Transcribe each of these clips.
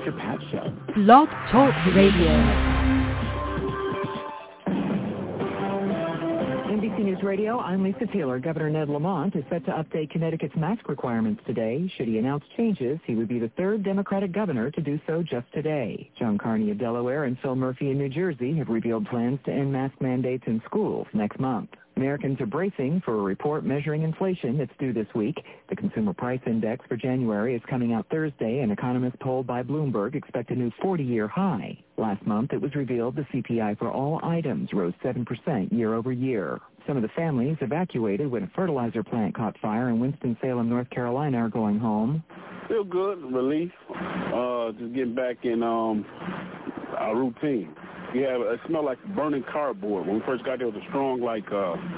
Dr. Pat Show. Blog Talk Radio. NBC News Radio, I'm Lisa Taylor. Governor Ned Lamont is set to update Connecticut's mask requirements today. Should he announce changes, he would be the third Democratic governor to do so just today. John Carney of Delaware and Phil Murphy in New Jersey have revealed plans to end mask mandates in schools next month. Americans are bracing for a report measuring inflation that's due this week. The Consumer Price Index for January is coming out Thursday, and economists polled by Bloomberg expect a new 40-year high. Last month, it was revealed the CPI for all items rose 7% year over year. Some of the families evacuated when a fertilizer plant caught fire in Winston-Salem, North Carolina, are going home. Feel good, relief, just getting back in our routine. Yeah, it smelled like burning cardboard. When we first got there, it was a strong, like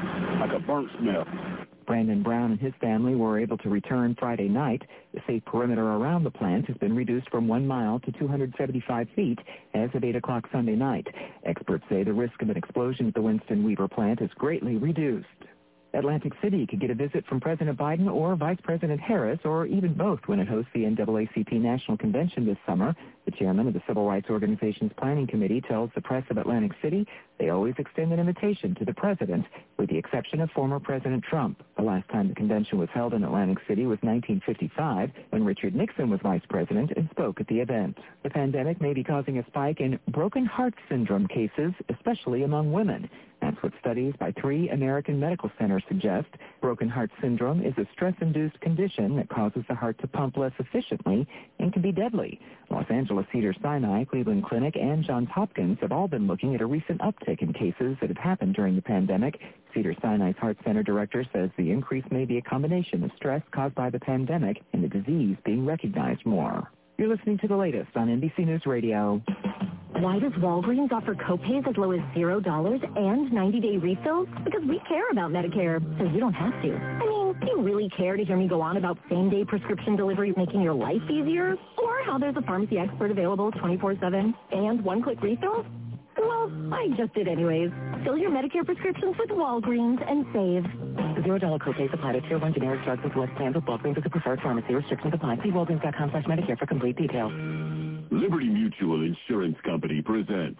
a burnt smell. Brandon Brown and his family were able to return Friday night. The safe perimeter around the plant has been reduced from 1 mile to 275 feet as of 8 o'clock Sunday night. Experts say the risk of an explosion at the Winston Weaver plant is greatly reduced. Atlantic City could get a visit from President Biden or Vice President Harris, or even both, when it hosts the NAACP National Convention this summer. The chairman of the Civil Rights Organization's Planning Committee tells the press of Atlantic City they always extend an invitation to the president, with the exception of former President Trump. The last time the convention was held in Atlantic City was 1955, when Richard Nixon was vice president and spoke at the event. The pandemic may be causing a spike in broken heart syndrome cases, especially among women. That's what studies by 3 American medical centers suggest. Broken heart syndrome is a stress-induced condition that causes the heart to pump less efficiently and can be deadly. Los Angeles Cedars-Sinai, Cleveland Clinic, and Johns Hopkins have all been looking at a recent uptick in cases that have happened during the pandemic. Cedars-Sinai's Heart Center director says the increase may be a combination of stress caused by the pandemic and the disease being recognized more. You're listening to the latest on NBC News Radio. Why does Walgreens offer copays as low as $0 and 90-day refills? Because we care about Medicare, so you don't have to. I mean, do you really care to hear me go on about same-day prescription delivery making your life easier? Or how there's a pharmacy expert available 24/7 and one-click refills? Well, I just did anyways. Fill your Medicare prescriptions with Walgreens and save. $0 copays apply to Tier 1 generic drugs with select plans with Walgreens as a preferred pharmacy. Restrictions apply. See Walgreens.com/Medicare for complete details. Liberty Mutual Insurance Company presents.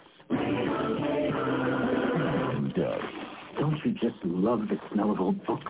Don't you just love the smell of old books?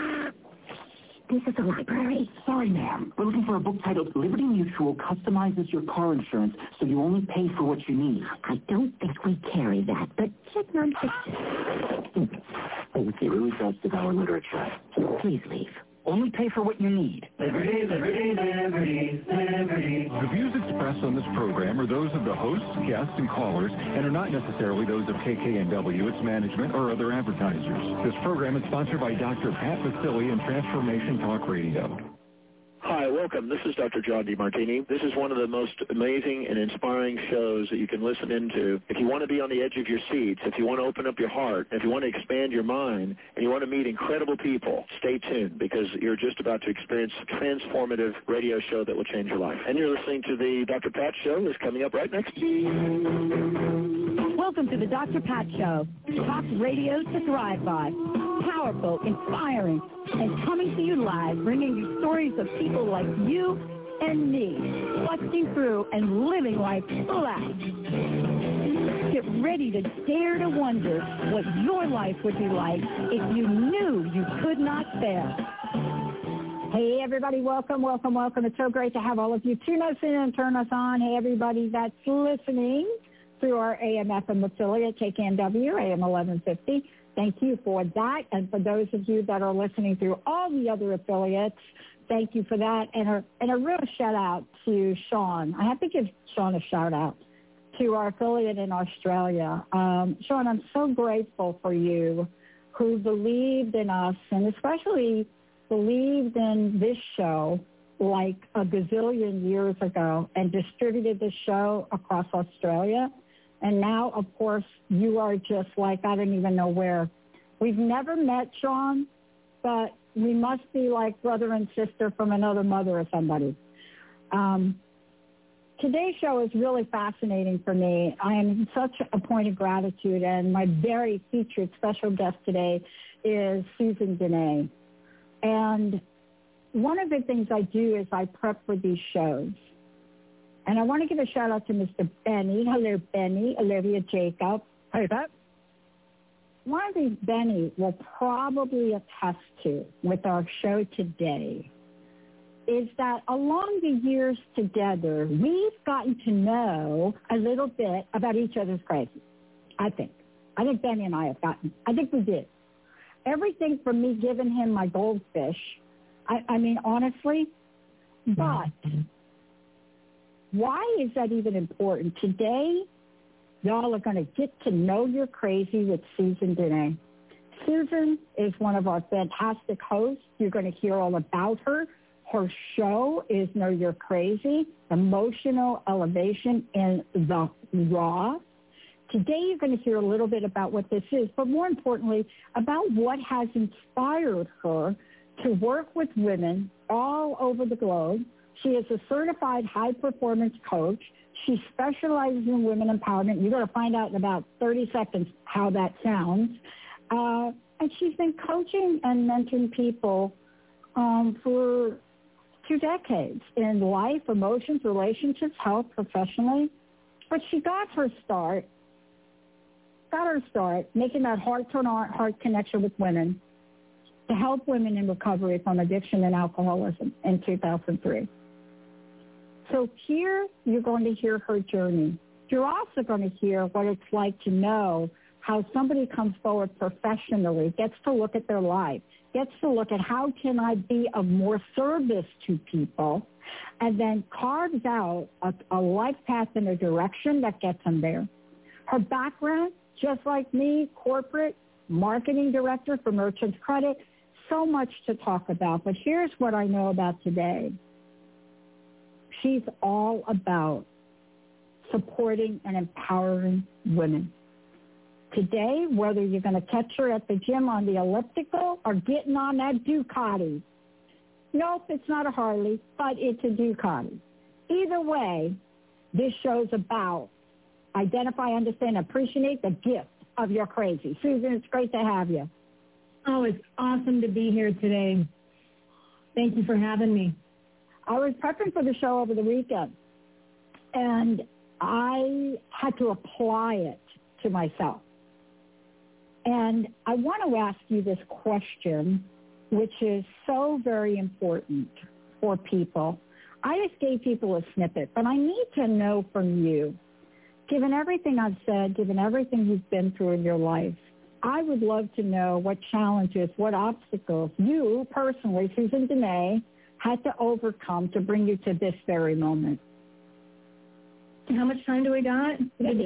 This is the library. Sorry, ma'am. We're looking for a book titled Liberty Mutual Customizes Your Car Insurance so you only pay for what you need. I don't think we carry that, but check nonfiction. Oh, it really does devour literature. Please leave. Only pay for what you need. Liberty, liberty, liberty, liberty. The views expressed on this program are those of the hosts, guests, and callers, and are not necessarily those of KKNW, its management, or other advertisers. This program is sponsored by Dr. Pat Vasili and Transformation Talk Radio. Hi, welcome. This is Dr. John DeMartini. This is one of the most amazing and inspiring shows that you can listen into. If you want to be on the edge of your seats, if you want to open up your heart, if you want to expand your mind, and you want to meet incredible people, stay tuned because you're just about to experience a transformative radio show that will change your life. And you're listening to the Dr. Pat Show that's coming up right next. Welcome to the Dr. Pat Show. Talk radio to thrive by. Powerful, inspiring, and coming to you live, bringing you stories of people like you and me, busting through and living life full out. Get ready to dare to wonder what your life would be like if you knew you could not fail. Hey, everybody, welcome, welcome, welcome. It's so great to have all of you tune us in and turn us on. Hey, everybody that's listening through our AM/FM affiliate, KKNW, AM 1150. Thank you for that. And for those of you that are listening through all the other affiliates, thank you for that. And a real shout out to Sean. I have to give Sean a shout out to our affiliate in Australia. Sean, I'm so grateful for you who believed in us and especially believed in this show like a gazillion years ago and distributed the show across Australia. And now, of course, you are just like, I don't even know where. We've never met, Sean, but we must be like brother and sister from another mother or somebody. Today's show is really fascinating for me. I am in such a point of gratitude, and my very featured special guest today is Susan Dene. And one of the things I do is I prep for these shows. And I want to give a shout-out to Mr. Benny. Hello, Benny. Olivia Jacob. Hey, Pat. One of these Benny will probably attest to with our show today is that along the years together, we've gotten to know a little bit about each other's crazy, I think. I think Benny and I think we did. Everything from me giving him my goldfish, I mean, honestly, but why is that even important? Today, y'all are going to get to know your crazy with Susan Dene. Susan is one of our fantastic hosts. You're going to hear all about her. Her show is Know You're Crazy, Emotional Elevation in the Raw. Today you're going to hear a little bit about what this is, but more importantly, about what has inspired her to work with women all over the globe. She is a certified high-performance coach. She specializes in women empowerment. You're going to find out in about 30 seconds how that sounds. And she's been coaching and mentoring people for 2 decades in life, emotions, relationships, health, professionally. But she got her start making that heart-to-heart connection with women to help women in recovery from addiction and alcoholism in 2003. So here you're going to hear her journey. You're also going to hear what it's like to know how somebody comes forward professionally, gets to look at their life, gets to look at how can I be of more service to people, and then carves out a life path and a direction that gets them there. Her background, just like me, corporate, marketing director for Merchants Credit, so much to talk about. But here's what I know about today. She's all about supporting and empowering women. Today, whether you're going to catch her at the gym on the elliptical or getting on that Ducati. Nope, it's not a Harley, but it's a Ducati. Either way, this show's about identify, understand, appreciate the gift of your crazy. Susan, it's great to have you. Oh, it's awesome to be here today. Thank you for having me. I was prepping for the show over the weekend, and I had to apply it to myself. And I want to ask you this question, which is so very important for people. I just gave people a snippet, but I need to know from you, given everything I've said, given everything you've been through in your life, I would love to know what challenges, what obstacles you personally, Susan Dene, had to overcome to bring you to this very moment. How much time do we got? Maybe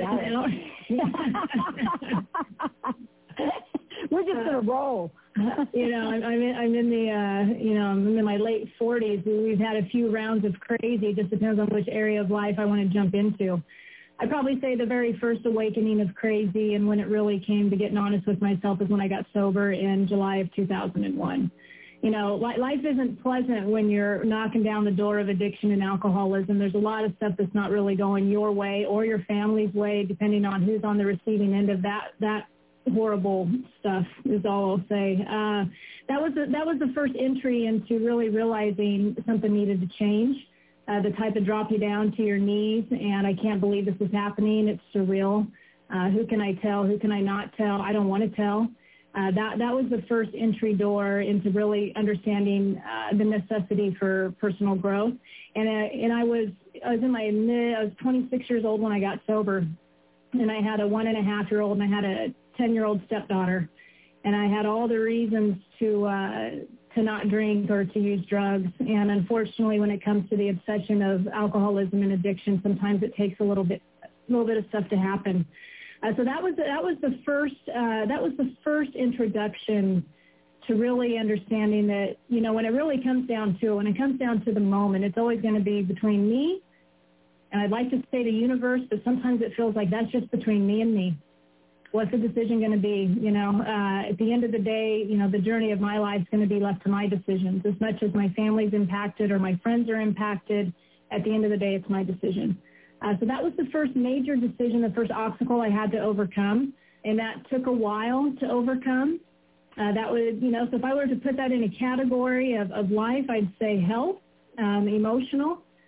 we're just going to roll. I'm in the, I'm in my late 40s. We've had a few rounds of crazy. It just depends on which area of life I want to jump into. I'd probably say the very first awakening of crazy and when it really came to getting honest with myself is when I got sober in July of 2001. Life isn't pleasant when you're knocking down the door of addiction and alcoholism. There's a lot of stuff that's not really going your way or your family's way, depending on who's on the receiving end of that horrible stuff is all I'll say. That was the first entry into really realizing something needed to change. The type of drop you down to your knees, and I can't believe this is happening. It's surreal. Who can I tell? Who can I not tell? I don't want to tell. That was the first entry door into really understanding the necessity for personal growth. And I was 26 years old when I got sober, and I had a 1.5-year-old and I had a 10-year-old stepdaughter, and I had all the reasons to not drink or to use drugs. And unfortunately, when it comes to the obsession of alcoholism and addiction, sometimes it takes a little bit of stuff to happen. So that was the first introduction to really understanding that, when it really comes down to it, when it comes down to the moment, it's always going to be between me, and I'd like to say the universe, but sometimes it feels like that's just between me and me. What's the decision going to be? At the end of the day, the journey of my life is going to be left to my decisions. As much as my family's impacted or my friends are impacted, at the end of the day, it's my decision. So that was the first major decision, the first obstacle I had to overcome, and that took a while to overcome. That would, so if I were to put that in a category of life, I'd say health, emotional,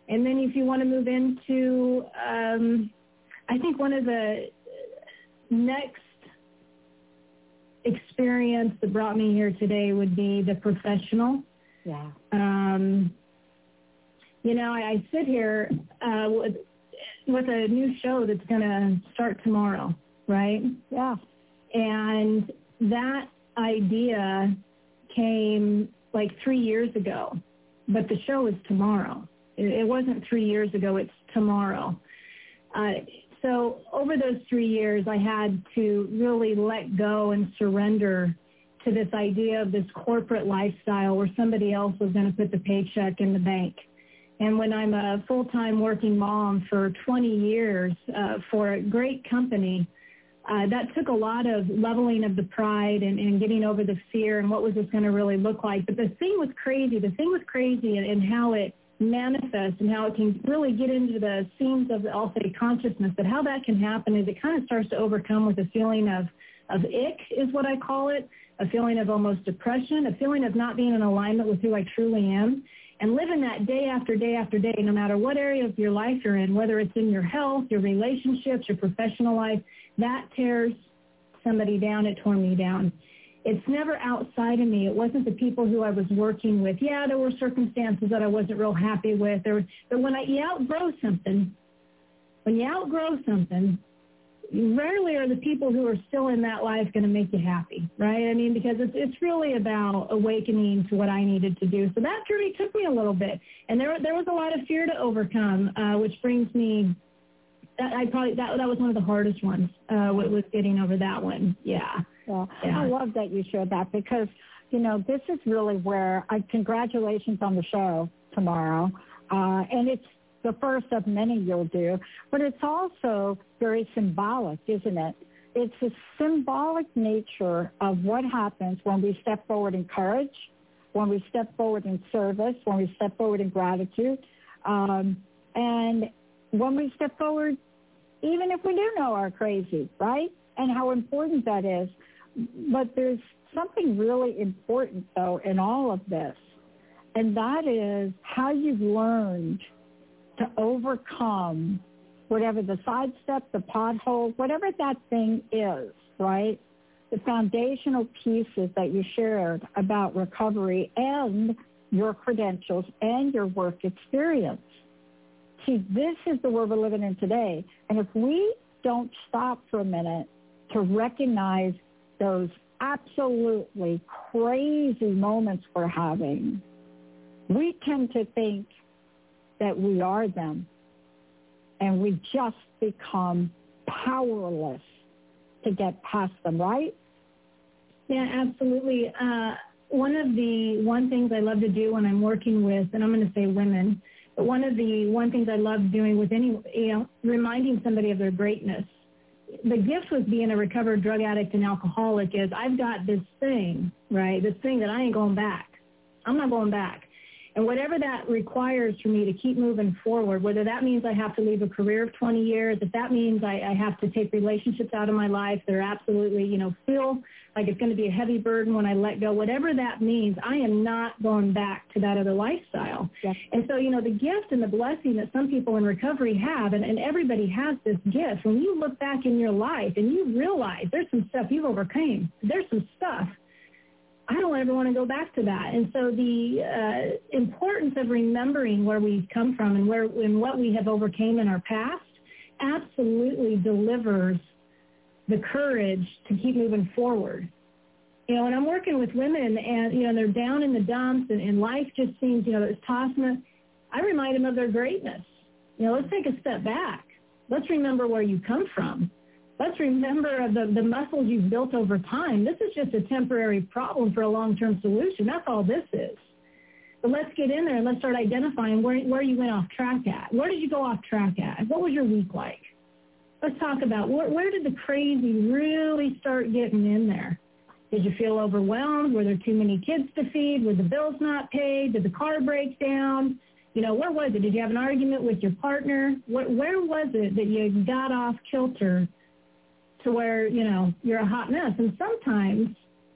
And then if you want to move into, I think one of the next experience that brought me here today would be the professional. Yeah. I sit here with a new show that's going to start tomorrow, right? Yeah. And that idea came like 3 years ago, but the show is tomorrow. It wasn't 3 years ago, it's tomorrow. So over those 3 years, I had to really let go and surrender to this idea of this corporate lifestyle where somebody else was going to put the paycheck in the bank. And when I'm a full-time working mom for 20 years for a great company, that took a lot of leveling of the pride and getting over the fear and what was this going to really look like. But the thing was crazy in how it manifests and how it can really get into the seams of, I'll say, consciousness, but how that can happen is it kind of starts to overcome with a feeling of ick is what I call it, a feeling of almost depression, a feeling of not being in alignment with who I truly am. And living that day after day after day, no matter what area of your life you're in, whether it's in your health, your relationships, your professional life, that tears somebody down. It tore me down. It's never outside of me. It wasn't the people who I was working with. Yeah, there were circumstances that I wasn't real happy with. But when you outgrow something, rarely are the people who are still in that life going to make you happy, right? I mean, because it's really about awakening to what I needed to do. So that journey took me a little bit, and there was a lot of fear to overcome, which brings me. That was one of the hardest ones. Was getting over that one. Yeah. Well, yeah. I love that you shared that because this is really where congratulations on the show tomorrow, and it's the first of many you'll do, but it's also very symbolic, isn't it? It's a symbolic nature of what happens when we step forward in courage, when we step forward in service, when we step forward in gratitude, and when we step forward, even if we do know are crazy, right? And how important that is. But there's something really important, though, in all of this, and that is how you've learned to overcome whatever the sidestep, the pothole, whatever that thing is, right? The foundational pieces that you shared about recovery and your credentials and your work experience. See, this is the world we're living in today. And if we don't stop for a minute to recognize those absolutely crazy moments we're having, we tend to think that we are them, and we just become powerless to get past them, right? Yeah, absolutely. One things I love to do when I'm working with, and I'm going to say women, but one things I love doing with reminding somebody of their greatness. The gift with being a recovered drug addict and alcoholic is I've got this thing, right? This thing that I ain't going back. I'm not going back. And whatever that requires for me to keep moving forward, whether that means I have to leave a career of 20 years, if that means I have to take relationships out of my life that are absolutely, feel like it's going to be a heavy burden when I let go, whatever that means, I am not going back to that other lifestyle. Yes. And so, the gift and the blessing that some people in recovery have, and everybody has this gift, when you look back in your life and you realize there's some stuff you've overcome, there's some stuff, I don't ever want to go back to that. And so the importance of remembering where we've come from and what we have overcame in our past absolutely delivers the courage to keep moving forward. When I'm working with women and, they're down in the dumps and life just seems, it's tossing them, I remind them of their greatness. Let's take a step back. Let's remember where you come from. Let's remember the muscles you've built over time. This is just a temporary problem for a long-term solution. That's all this is. But let's get in there and let's start identifying where you went off track at. Where did you go off track at? What was your week like? Let's talk about where did the crazy really start getting in there? Did you feel overwhelmed? Were there too many kids to feed? Were the bills not paid? Did the car break down? Where was it? Did you have an argument with your partner? Where was it that you got off kilter to where, you're a hot mess? And sometimes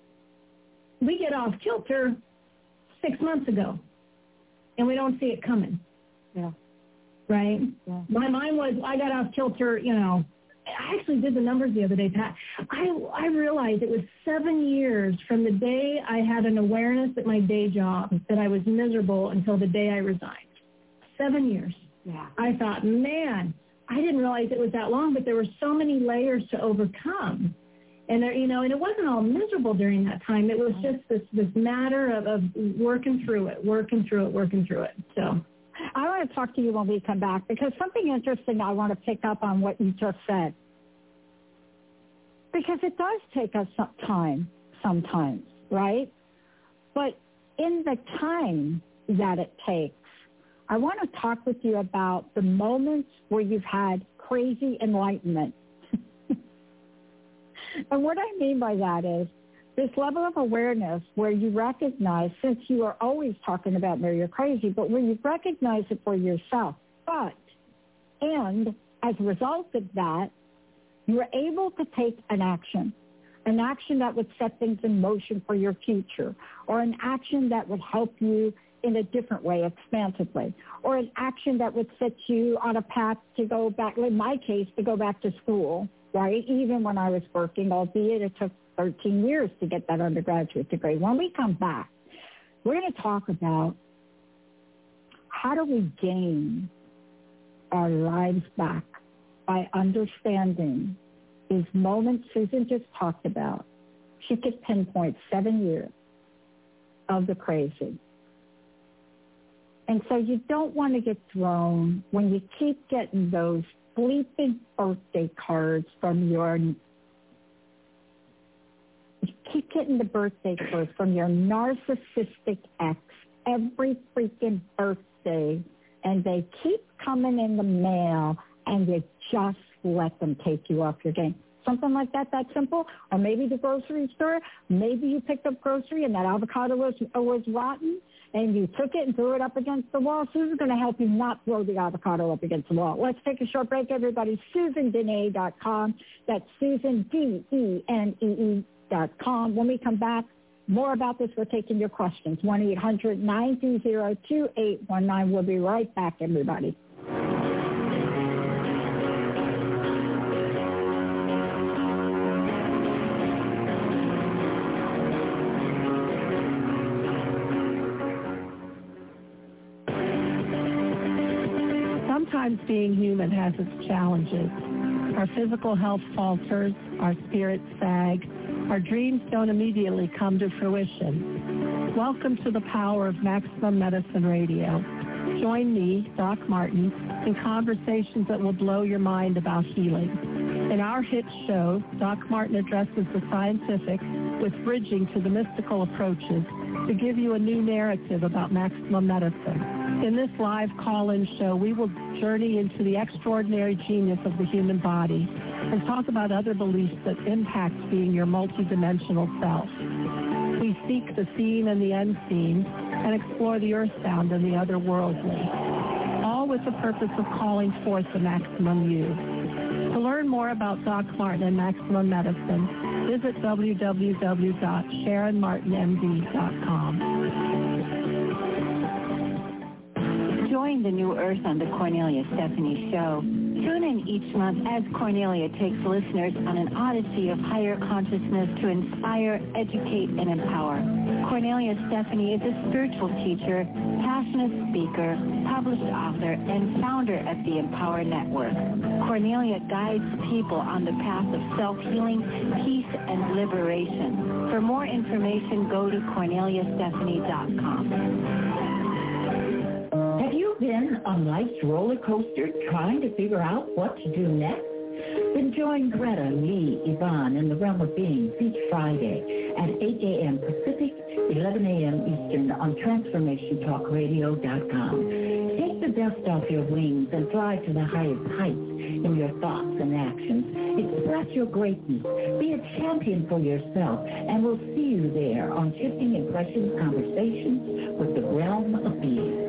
we get off kilter 6 months ago, and we don't see it coming. Yeah. right? Yeah. My mind was, I got off kilter, I actually did the numbers the other day, Pat. I realized it was 7 years from the day I had an awareness at my day job that I was miserable until the day I resigned. 7 years. Yeah. I thought, man, I didn't realize it was that long, but there were so many layers to overcome. And there, and it wasn't all miserable during that time. It was just this matter of working through it. So I want to talk to you when we come back because something interesting I want to pick up on what you just said. Because it does take us some time sometimes, right? But in the time that it takes, I want to talk with you about the moments where you've had crazy enlightenment. And what I mean by that is this level of awareness where you recognize, since you are always talking about where you're crazy, but where you recognize it for yourself. And as a result of that, you're able to take an action that would set things in motion for your future, or an action that would help you in a different way, expansively, or an action that would set you on a path to go back, in my case, to go back to school, right? Even when I was working, albeit it took 13 years to get that undergraduate degree. When we come back, we're going to talk about how do we gain our lives back by understanding these moments Susan just talked about. She could pinpoint 7 years of the crazy. And so you don't want to get thrown when you keep getting those bleeping birthday cards from you keep getting the birthday cards from your narcissistic ex every freaking birthday, and they keep coming in the mail, and you just let them take you off your game. Something like that simple. Or maybe the grocery store, maybe you picked up grocery and that avocado was rotten, and you took it and threw it up against the wall. Susan's going to help you not throw the avocado up against the wall. Let's take a short break, everybody. SusanDenee.com. That's Susan, DENEE.com. When we come back, more about this. We're taking your questions. 1-800-920-2819. We'll be right back, everybody. Sometimes being human has its challenges. Our physical health falters, our spirits sag, our dreams don't immediately come to fruition. Welcome to the power of Maximum Medicine Radio. Join me, Doc Martin, in conversations that will blow your mind about healing. In our hit show, Doc Martin addresses the scientific with bridging to the mystical approaches to give you a new narrative about maximum medicine. In this live call-in show, we will journey into the extraordinary genius of the human body and talk about other beliefs that impact being your multidimensional self. We seek the seen and the unseen and explore the earth sound and the otherworldly, all with the purpose of calling forth the maximum you. To learn more about Doc Martin and Maximum Medicine, visit www.SharonMartinMD.com. Join the new Earth on the Cornelia Stephanie Show. Tune in each month as Cornelia takes listeners on an odyssey of higher consciousness to inspire, educate, and empower. Cornelia Stephanie is a spiritual teacher, passionate speaker, published author, and founder of the Empower Network. Cornelia guides people on the path of self-healing, peace, and liberation. For more information, go to CorneliaStephanie.com. Have you been on life's roller coaster trying to figure out what to do next? Then join Greta, Lee, Yvonne, and the Realm of Beings each Friday at 8 a.m. Pacific, 11 a.m. Eastern on TransformationTalkRadio.com. Take the dust off your wings and fly to the highest heights in your thoughts and actions. Express your greatness. Be a champion for yourself, and we'll see you there on Shifting Impressions Conversations with the Realm of Beings.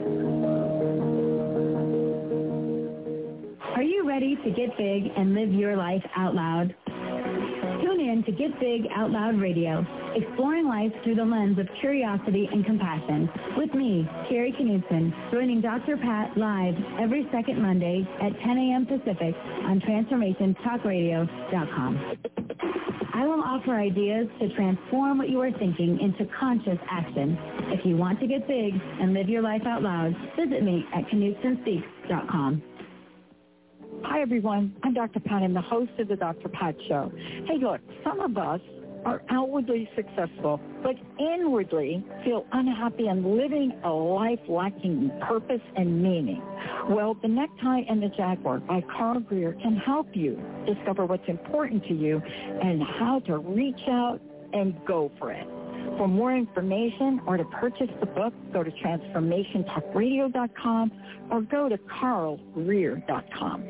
Are you ready to get big and live your life out loud? Tune in to Get Big Out Loud Radio, exploring life through the lens of curiosity and compassion. With me, Carrie Knudsen, joining Dr. Pat live every second Monday at 10 a.m. Pacific on TransformationTalkRadio.com. I will offer ideas to transform what you are thinking into conscious action. If you want to get big and live your life out loud, visit me at KnudsenSpeaks.com. Hi, everyone. I'm Dr. Pat. I'm the host of the Dr. Pat Show. Hey, look, some of us are outwardly successful, but inwardly feel unhappy and living a life lacking purpose and meaning. Well, The Necktie and the Jaguar by Carl Greer can help you discover what's important to you and how to reach out and go for it. For more information or to purchase the book, go to TransformationTalkRadio.com or go to carlgreer.com.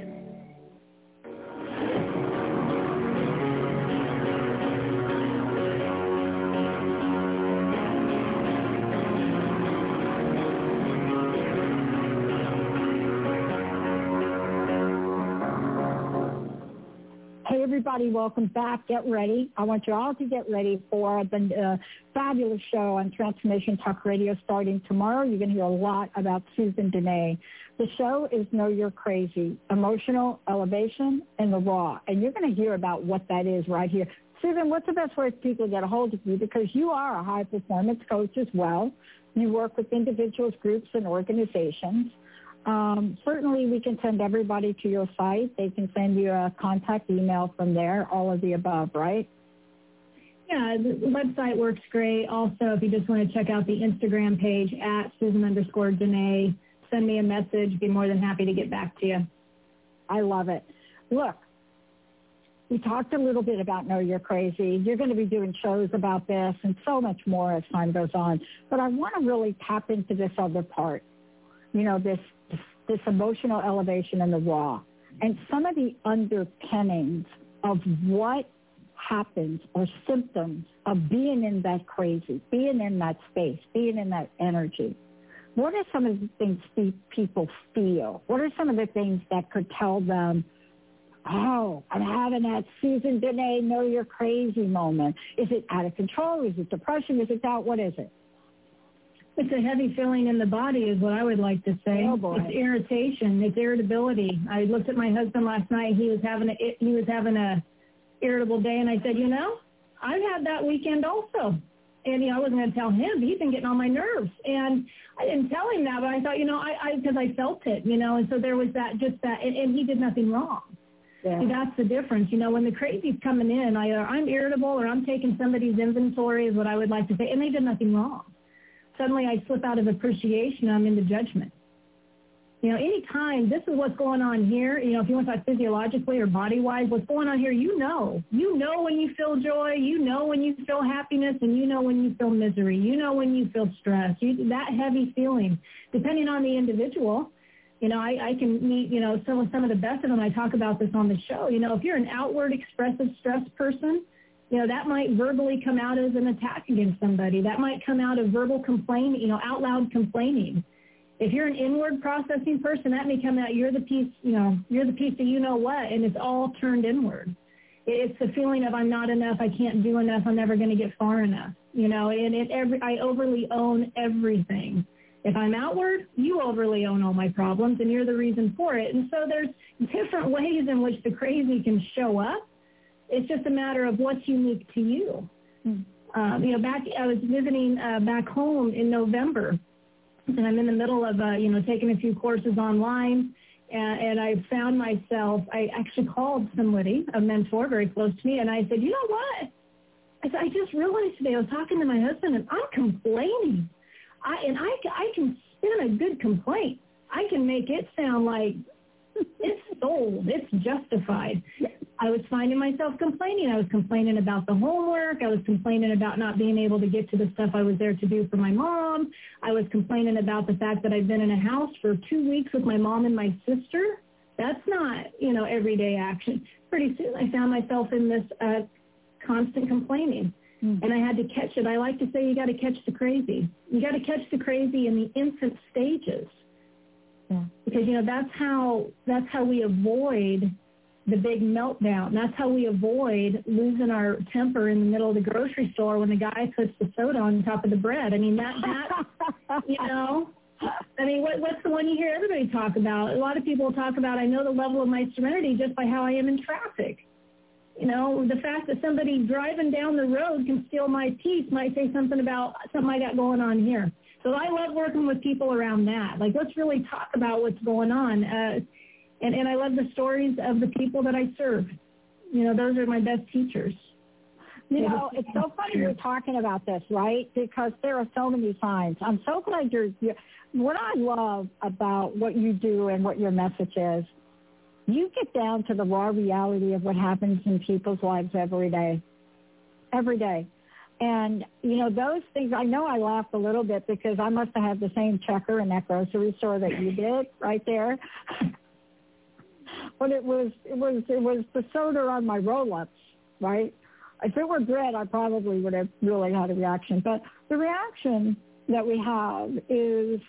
Hey, everybody, welcome back. Get ready. I want you all to get ready for the fabulous show on Transformation Talk Radio starting tomorrow. You're going to hear a lot about Susan Dene. The show is Know You're Crazy, Emotional Elevation in the Raw. And you're going to hear about what that is right here. Susan, what's the best way for people to get a hold of you? Because you are a high-performance coach as well. You work with individuals, groups, and organizations. Certainly, we can send everybody to your site. They can send you a contact email from there, all of the above, right? Yeah, the website works great. Also, if you just want to check out the Instagram page at Susan_Dene, send me a message. Be more than happy to get back to you. I love it. Look, we talked a little bit about Know You're Crazy. You're going to be doing shows about this and so much more as time goes on. But I want to really tap into this other part, you know, this emotional elevation in the raw, and some of the underpinnings of what happens or symptoms of being in that crazy, being in that space, being in that energy. What are some of the things people feel? What are some of the things that could tell them, oh, I'm having that Susan Dene, Know You're Crazy moment? Is it out of control? Is it depression? Is it doubt? What is it? It's a heavy feeling in the body is what I would like to say. Oh, boy. It's irritation. It's irritability. I looked at my husband last night. He was having a irritable day, and I said, you know, I've had that weekend also. And, you know, I wasn't going to tell him, but he's been getting on my nerves. And I didn't tell him that, but I thought, you know, because I felt it, you know, and so there was that, and he did nothing wrong. Yeah. See, that's the difference. You know, when the crazy's coming in, either I'm irritable or I'm taking somebody's inventory is what I would like to say, and they did nothing wrong. Suddenly I slip out of appreciation, I'm into judgment. You know, anytime this is what's going on here, you know, if you want to talk physiologically or body-wise, what's going on here, you know when you feel joy, you know when you feel happiness, and you know when you feel misery, you know when you feel stress, that heavy feeling, depending on the individual. You know, I can meet, you know, some of the best of them. I talk about this on the show. You know, if you're an outward expressive stress person, you know, that might verbally come out as an attack against somebody. That might come out of verbal complaining, you know, out loud complaining. If you're an inward processing person, that may come out, you're the piece of you know what, and it's all turned inward. It's the feeling of I'm not enough, I can't do enough, I'm never going to get far enough. You know, and I overly own everything. If I'm outward, you overly own all my problems, and you're the reason for it. And so there's different ways in which the crazy can show up. It's just a matter of what's unique to you. You know, I was visiting back home in November, and I'm in the middle of, you know, taking a few courses online, and I found myself, I actually called somebody, a mentor very close to me, and I said, you know what? I said, I just realized today, I was talking to my husband, and I'm complaining. I can spin a good complaint. I can make it sound like it's sold, it's justified. I was finding myself complaining. I was complaining about the homework. I was complaining about not being able to get to the stuff I was there to do for my mom. I was complaining about the fact that I've been in a house for 2 weeks with my mom and my sister. That's not, you know, everyday action. Pretty soon I found myself in this constant complaining. And I had to catch it. I like to say you got to catch the crazy. You got to catch the crazy in the infant stages. Yeah. Because, you know, that's how we avoid the big meltdown. That's how we avoid losing our temper in the middle of the grocery store when the guy puts the soda on top of the bread. I mean, that you know, I mean, what's the one you hear everybody talk about? A lot of people talk about, I know the level of my serenity just by how I am in traffic. You know, the fact that somebody driving down the road can steal my peace might say something about something I got going on here. So I love working with people around that. Like, let's really talk about what's going on. And I love the stories of the people that I serve. You know, those are my best teachers. You know, it's so funny you're talking about this, right? Because there are so many signs. I'm so glad you're what I love about what you do and what your message is, you get down to the raw reality of what happens in people's lives every day. Every day. And, you know, those things, I know I laughed a little bit because I must have had the same checker in that grocery store that you did right there. But it was the soda on my roll-ups, right? If it were bread, I probably would have really had a reaction. But the reaction that we have is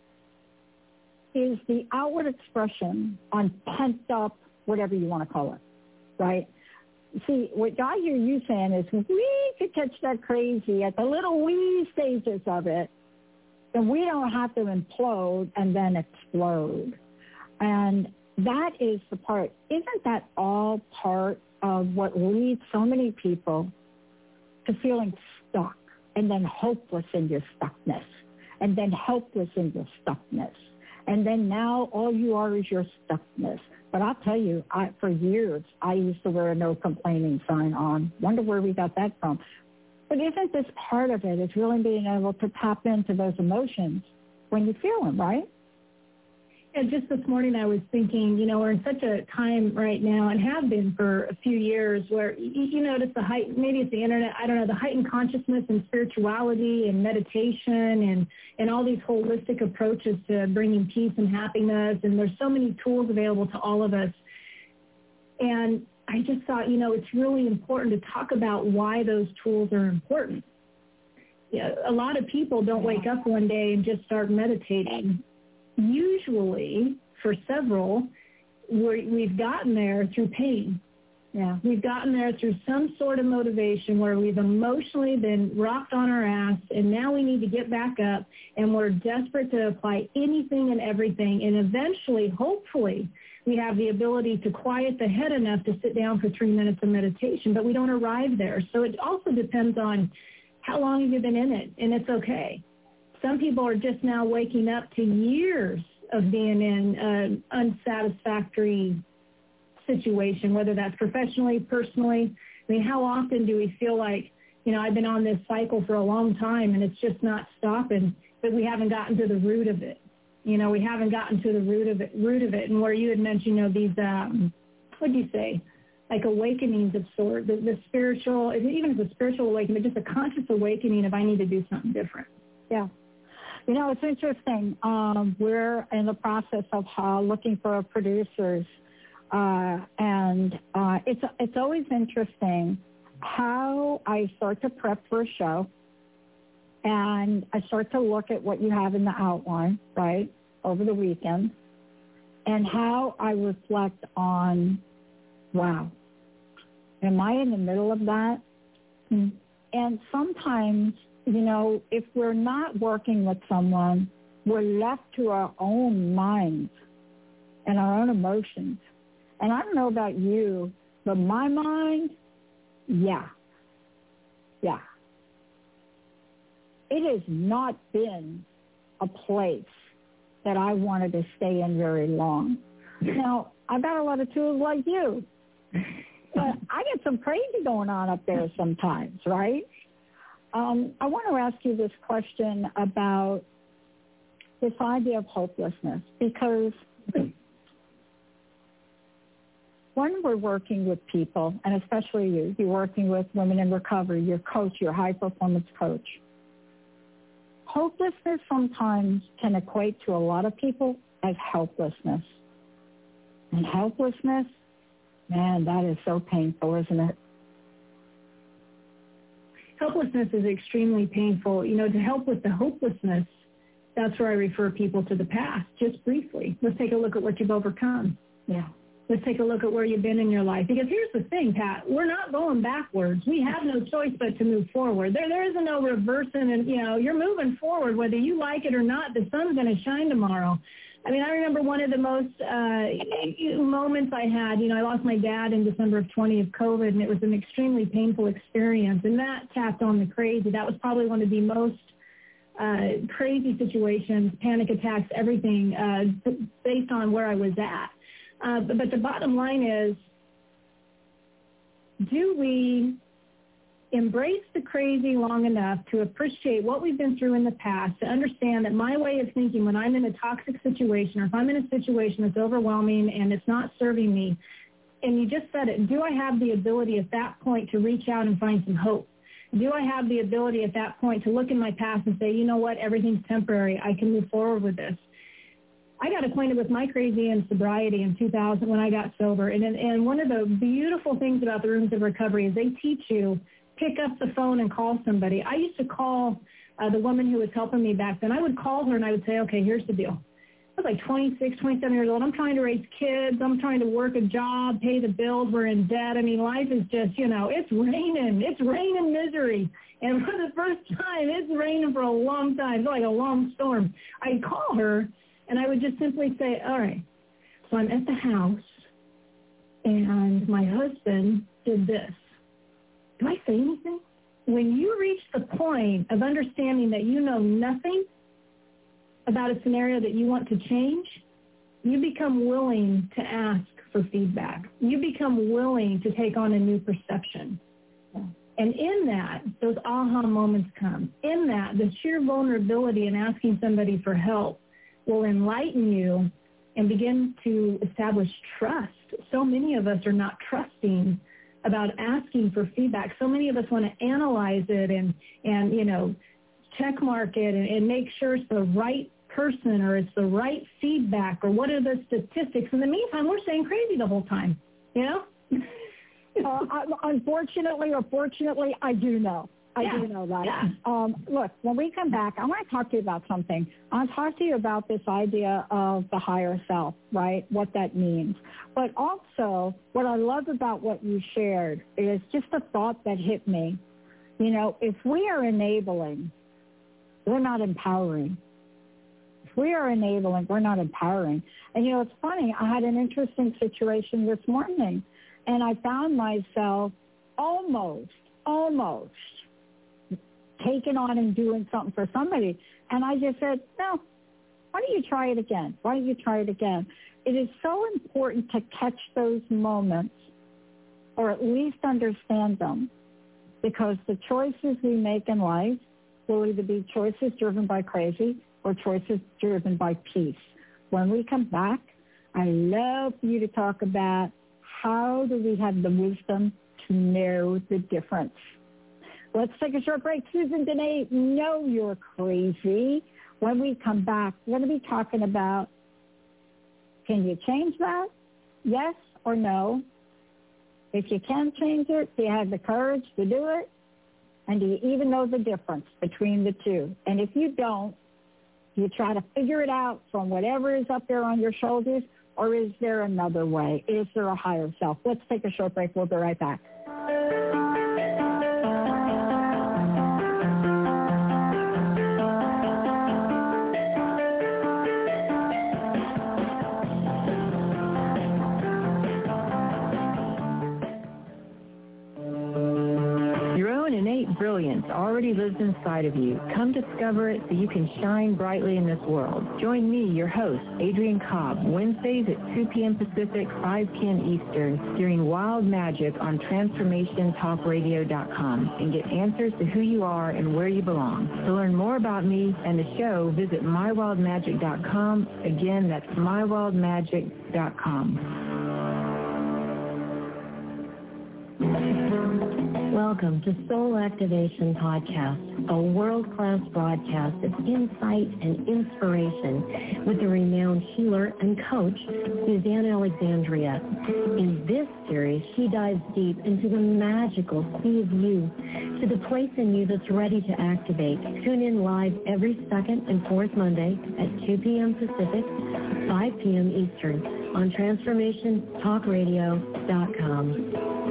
the outward expression on pent up, whatever you want to call it, right? See, what I hear you saying is we could catch that crazy at the little wee stages of it, and we don't have to implode and then explode. And that is the part. Isn't that all part of what leads so many people to feeling stuck and then hopeless in your stuckness and then helpless in your stuckness? And then now all you are is your stuckness. But I'll tell you, for years, I used to wear a no complaining sign on. Wonder where we got that from. But isn't this part of it, is really being able to tap into those emotions when you feel them, right? And just this morning I was thinking, you know, we're in such a time right now and have been for a few years where you notice maybe it's the internet, I don't know, the heightened consciousness and spirituality and meditation and all these holistic approaches to bringing peace and happiness. And there's so many tools available to all of us. And I just thought, you know, it's really important to talk about why those tools are important. You know, a lot of people don't wake up one day and just start meditating. Usually, for several, we've gotten there through pain. Yeah, we've gotten there through some sort of motivation where we've emotionally been rocked on our ass, and now we need to get back up, and we're desperate to apply anything and everything, and eventually, hopefully, we have the ability to quiet the head enough to sit down for 3 minutes of meditation, but we don't arrive there. So it also depends on how long have you been in it, and it's okay. Some people are just now waking up to years of being in an unsatisfactory situation, whether that's professionally, personally. I mean, how often do we feel like, you know, I've been on this cycle for a long time and it's just not stopping, but we haven't gotten to the root of it. You know, we haven't gotten to the root of it. And where you had mentioned, you know, these, what do you say, like awakenings of sort, the spiritual, even if it's a spiritual awakening, but just a conscious awakening of I need to do something different. Yeah. You know, it's interesting. We're in the process of looking for producers, and it's always interesting how I start to prep for a show, and I start to look at what you have in the outline, right, over the weekend, and how I reflect on, wow, am I in the middle of that? And sometimes, you know, if we're not working with someone, we're left to our own minds and our own emotions. And I don't know about you, but my mind, yeah. It has not been a place that I wanted to stay in very long. Now, I've got a lot of tools like you, but I get some crazy going on up there sometimes, right? I want to ask you this question about this idea of hopelessness, because when we're working with people, and especially you're working with women in recovery, your coach, your high-performance coach, hopelessness sometimes can equate to a lot of people as helplessness. And helplessness, man, that is so painful, isn't it? Helplessness is extremely painful. You know, to help with the hopelessness, that's where I refer people to the past, just briefly. Let's take a look at what you've overcome. Yeah. Let's take a look at where you've been in your life. Because here's the thing, Pat, we're not going backwards. We have no choice but to move forward. There isn't no reversing, and, you're moving forward. Whether you like it or not, the sun's going to shine tomorrow. I mean, I remember one of the most moments I had. I lost my dad in December of 20 of COVID, and it was an extremely painful experience. And that tapped on the crazy. That was probably one of the most crazy situations, panic attacks, everything, based on where I was at. But the bottom line is, do we embrace the crazy long enough to appreciate what we've been through in the past, to understand that my way of thinking when I'm in a toxic situation, or if I'm in a situation that's overwhelming and it's not serving me, and you just said it, do I have the ability at that point to reach out and find some hope? Do I have the ability at that point to look in my past and say, you know what, everything's temporary, I can move forward with this? I got acquainted with my crazy and sobriety in 2000 when I got sober. And one of the beautiful things about the Rooms of Recovery is they teach you, pick up the phone and call somebody. I used to call the woman who was helping me back then. I would call her and I would say, okay, here's the deal. I was like 26, 27 years old. I'm trying to raise kids. I'm trying to work a job, pay the bills. We're in debt. I mean, life is just, it's raining. It's raining misery. And for the first time, it's raining for a long time. It's like a long storm. I'd call her. And I would just simply say, all right, so I'm at the house, and my husband did this. Do I say anything? When you reach the point of understanding that you know nothing about a scenario that you want to change, you become willing to ask for feedback. You become willing to take on a new perception. And in that, those aha moments come. In that, the sheer vulnerability in asking somebody for help will enlighten you and begin to establish trust. So many of us are not trusting about asking for feedback. So many of us want to analyze it and check mark it and make sure it's the right person or it's the right feedback or what are the statistics. In the meantime, we're saying crazy the whole time, Unfortunately or fortunately, I do know. I do know that. Yeah. Look, when we come back, I want to talk to you about something. I want to talk to you about this idea of the higher self, right, what that means. But also, what I love about what you shared is just a thought that hit me. If we are enabling, we're not empowering. If we are enabling, we're not empowering. And, it's funny. I had an interesting situation this morning, and I found myself almost taking on and doing something for somebody. And I just said, no, why don't you try it again? Why don't you try it again? It is so important to catch those moments or at least understand them, because the choices we make in life will either be choices driven by crazy or choices driven by peace. When we come back, I love for you to talk about how do we have the wisdom to know the difference. Let's take a short break. Susan Dene, know you're crazy. When we come back, we're going to be talking about, can you change that? Yes or no? If you can change it, do you have the courage to do it? And do you even know the difference between the two? And if you don't, you try to figure it out from whatever is up there on your shoulders, or is there another way? Is there a higher self? Let's take a short break. We'll be right back. Brilliance already lives inside of you. Come discover it so you can shine brightly in this world. Join me, your host, Adrienne Cobb, Wednesdays at 2 p.m. Pacific, 5 p.m. Eastern, during Wild Magic on TransformationTalkRadio.com, and get answers to who you are and where you belong. To learn more about me and the show, visit MyWildMagic.com. Again, that's MyWildMagic.com. Well, Welcome to Soul Activation Podcast, a world-class broadcast of insight and inspiration with the renowned healer and coach, Suzanne Alexandria. In this series, she dives deep into the magical sea of you, to the place in you that's ready to activate. Tune in live every second and fourth Monday at 2 p.m. Pacific, 5 p.m. Eastern on TransformationTalkRadio.com.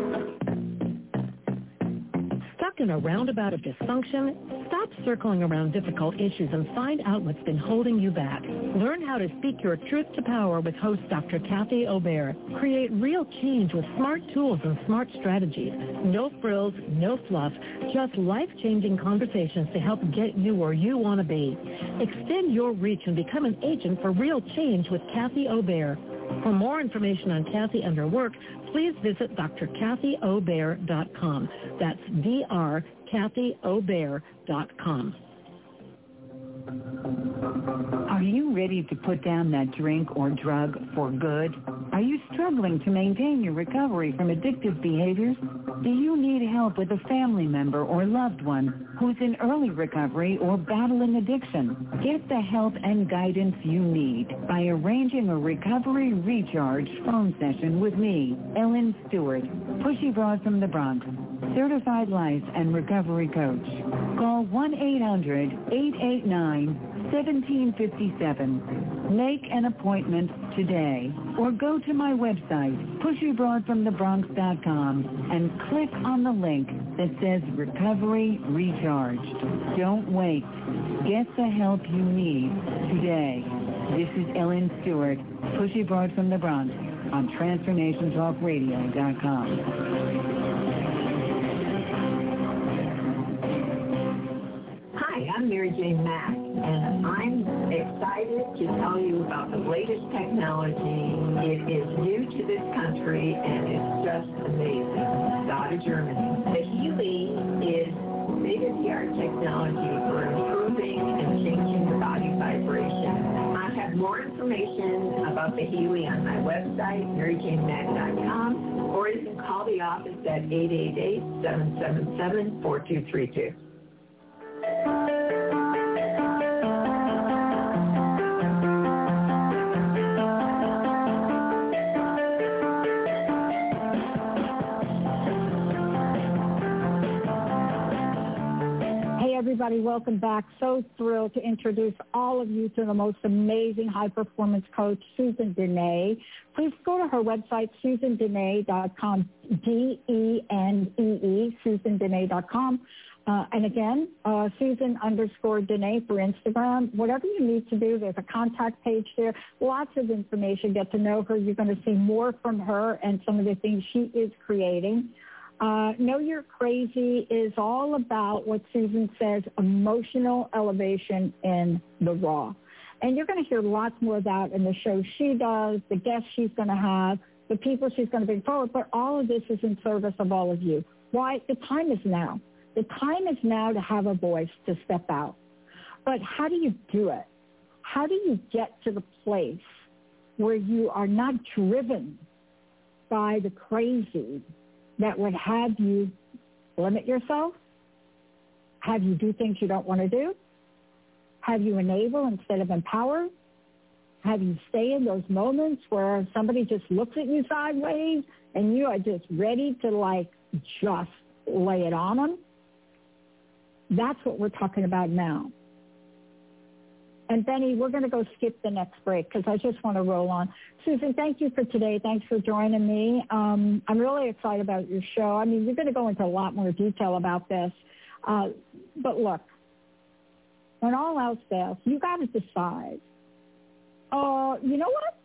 Stuck in a roundabout of dysfunction? Stop circling around difficult issues and find out what's been holding you back. Learn how to speak your truth to power with host Dr. Kathy Obear. Create real change with smart tools and smart strategies. No frills, no fluff, just life-changing conversations to help get you where you want to be. Extend your reach and become an agent for real change with Kathy Obear. For more information on Kathy and her work, please visit drkathyobear.com. That's drkathyobear.com. Are you ready to put down that drink or drug for good? Are you struggling to maintain your recovery from addictive behaviors? Do you need help with a family member or loved one who's in early recovery or battling addiction? Get the help and guidance you need by arranging a recovery recharge phone session with me, Ellen Stewart, Pushy Broad from the Bronx, certified life and recovery coach. Call 1-800-889-1757. Make an appointment today or go to my website, pushybroadfromthebronx.com, and click on the link that says Recovery Recharged. Don't wait. Get the help you need today. This is Ellen Stewart, Pushy Broad from the Bronx on TransformationTalkRadio.com. Hi, I'm Mary Jane Mack, and I'm excited to tell you about the latest technology. It is new to this country, and it's just amazing. It's out of Germany. The Healy is state-of-the-art technology for improving and changing the body vibration. I have more information about the Healy on my website, maryjanemack.com, or you can call the office at 888-777-4232. Everybody, welcome back. So thrilled to introduce all of you to the most amazing high-performance coach, Susan Denee. Please go to her website, SusanDenee.com, D-E-N-E-E, SusanDenee.com. And again, Susan_Denee for Instagram. Whatever you need to do, there's a contact page there. Lots of information. Get to know her. You're going to see more from her and some of the things she is creating. Know You're Crazy is all about what Susan says, emotional elevation in the raw. And you're going to hear lots more of that in the show she does, the guests she's going to have, the people she's going to bring forward. But all of this is in service of all of you. Why? The time is now. The time is now to have a voice, to step out. But how do you do it? How do you get to the place where you are not driven by the crazy that would have you limit yourself, have you do things you don't want to do, have you enable instead of empower, have you stay in those moments where somebody just looks at you sideways and you are just ready to just lay it on them? That's what we're talking about now. And Benny, we're going to go skip the next break because I just want to roll on. Susan, thank you for today. Thanks for joining me. I'm really excited about your show. I mean, you're going to go into a lot more detail about this. But look, when all else fails, you got to decide, you know what?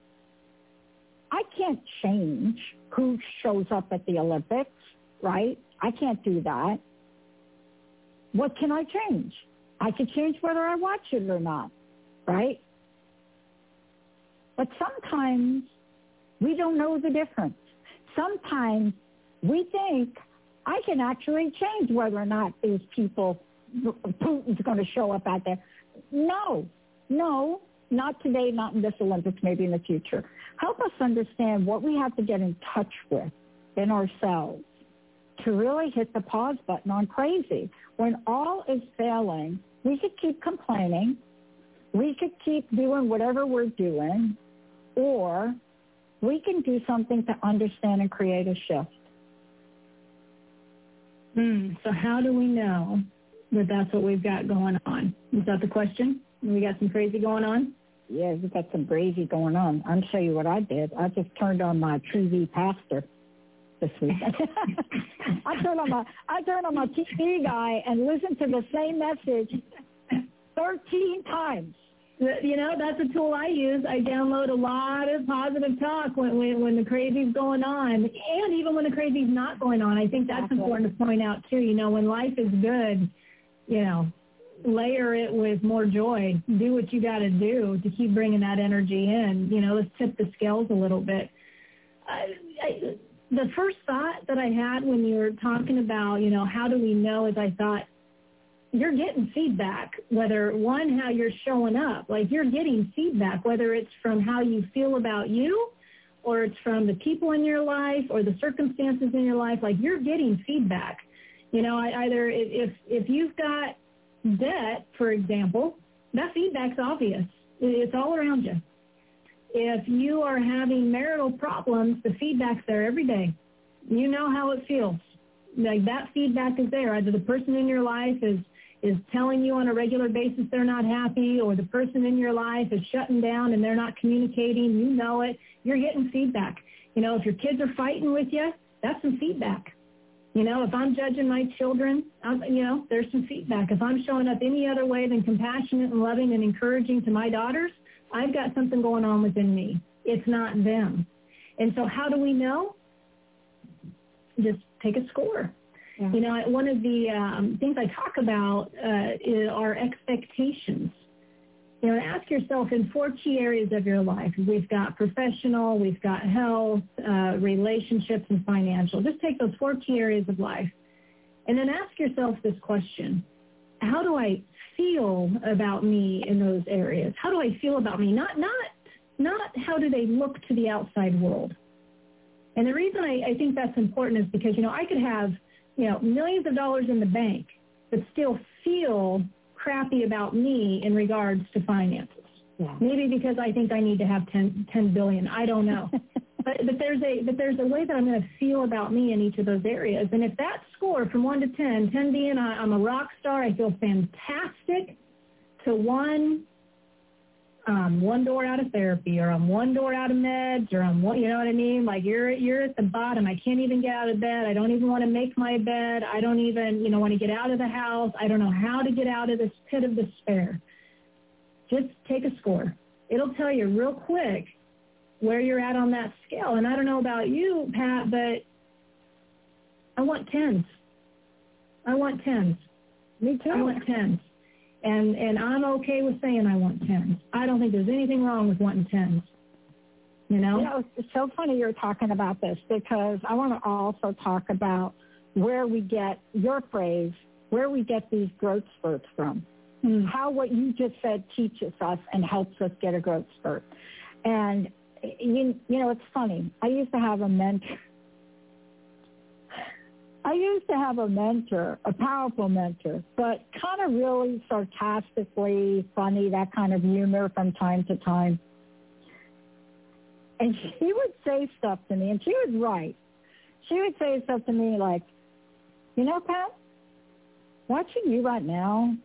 I can't change who shows up at the Olympics, right? I can't do that. What can I change? I can change whether I watch it or not, right? But sometimes we don't know the difference. Sometimes we think I can actually change whether or not these people, Putin's going to show up out there. No, not today, not in this Olympics, maybe in the future. Help us understand what we have to get in touch with in ourselves to really hit the pause button on crazy. When all is failing, we could keep complaining, we could keep doing whatever we're doing, or we can do something to understand and create a shift. So how do we know that that's what we've got going on? Is that the question? We got some crazy going on? Yeah, we got some crazy going on. I'll show you what I did. I just turned on my TV pastor this week. I turned on my TV guy and listened to the same message 13 times. You know, that's a tool I use. I download a lot of positive talk when the crazy's going on, and even when the crazy's not going on. I think that's important to point out, too. You know, when life is good, you know, layer it with more joy. Do what you got to do to keep bringing that energy in. You know, let's tip the scales a little bit. The first thought that I had when you were talking about, you know, how do we know, is I thought, you're getting feedback, whether, one, how you're showing up. Like, you're getting feedback, whether it's from how you feel about you, or it's from the people in your life or the circumstances in your life. Like, you're getting feedback. You know, either if you've got debt, for example, that feedback's obvious. It's all around you. If you are having marital problems, the feedback's there every day. You know how it feels. Like, that feedback is there. Either the person in your life is telling you on a regular basis they're not happy, or the person in your life is shutting down and they're not communicating. You know it. You're getting feedback. You know, if your kids are fighting with you, that's some feedback. You know, if I'm judging my children, you know, there's some feedback. If I'm showing up any other way than compassionate and loving and encouraging to my daughters, I've got something going on within me. It's not them. And so how do we know? Just take a score. Yeah. You know, one of the things I talk about are expectations. You know, ask yourself in 4 key areas of your life. We've got professional, we've got health, relationships, and financial. Just take those 4 key areas of life. And then ask yourself this question: how do I feel about me in those areas? How do I feel about me? Not how do they look to the outside world. And the reason I think that's important is because, you know, I could have, you know, millions of dollars in the bank, but still feel crappy about me in regards to finances. Yeah. Maybe because I think I need to have 10 billion. I don't know. but there's a way that I'm going to feel about me in each of those areas. And if that score from 1 to 10, 10 being I'm a rock star, I feel fantastic, to 1 door out of therapy, or I'm 1 door out of meds, or I'm one, you know what I mean? Like, you're at the bottom. I can't even get out of bed. I don't even want to make my bed. I don't even, you know, want to get out of the house. I don't know how to get out of this pit of despair. Just take a score. It'll tell you real quick where you're at on that scale. And I don't know about you, Pat, but I want 10s. I want 10s. Me too. I want 10s. And I'm okay with saying I want 10s. I don't think there's anything wrong with wanting 10s. You know? You know, it's so funny you're talking about this, because I want to also talk about where we get your phrase, where we get these growth spurts from. How what you just said teaches us and helps us get a growth spurt. And, you know, it's funny. I used to have a mentor, a powerful mentor, but kind of really sarcastically funny, that kind of humor from time to time. And she would say stuff to me, and she was right. She would say stuff to me like, you know, Pat, watching you right now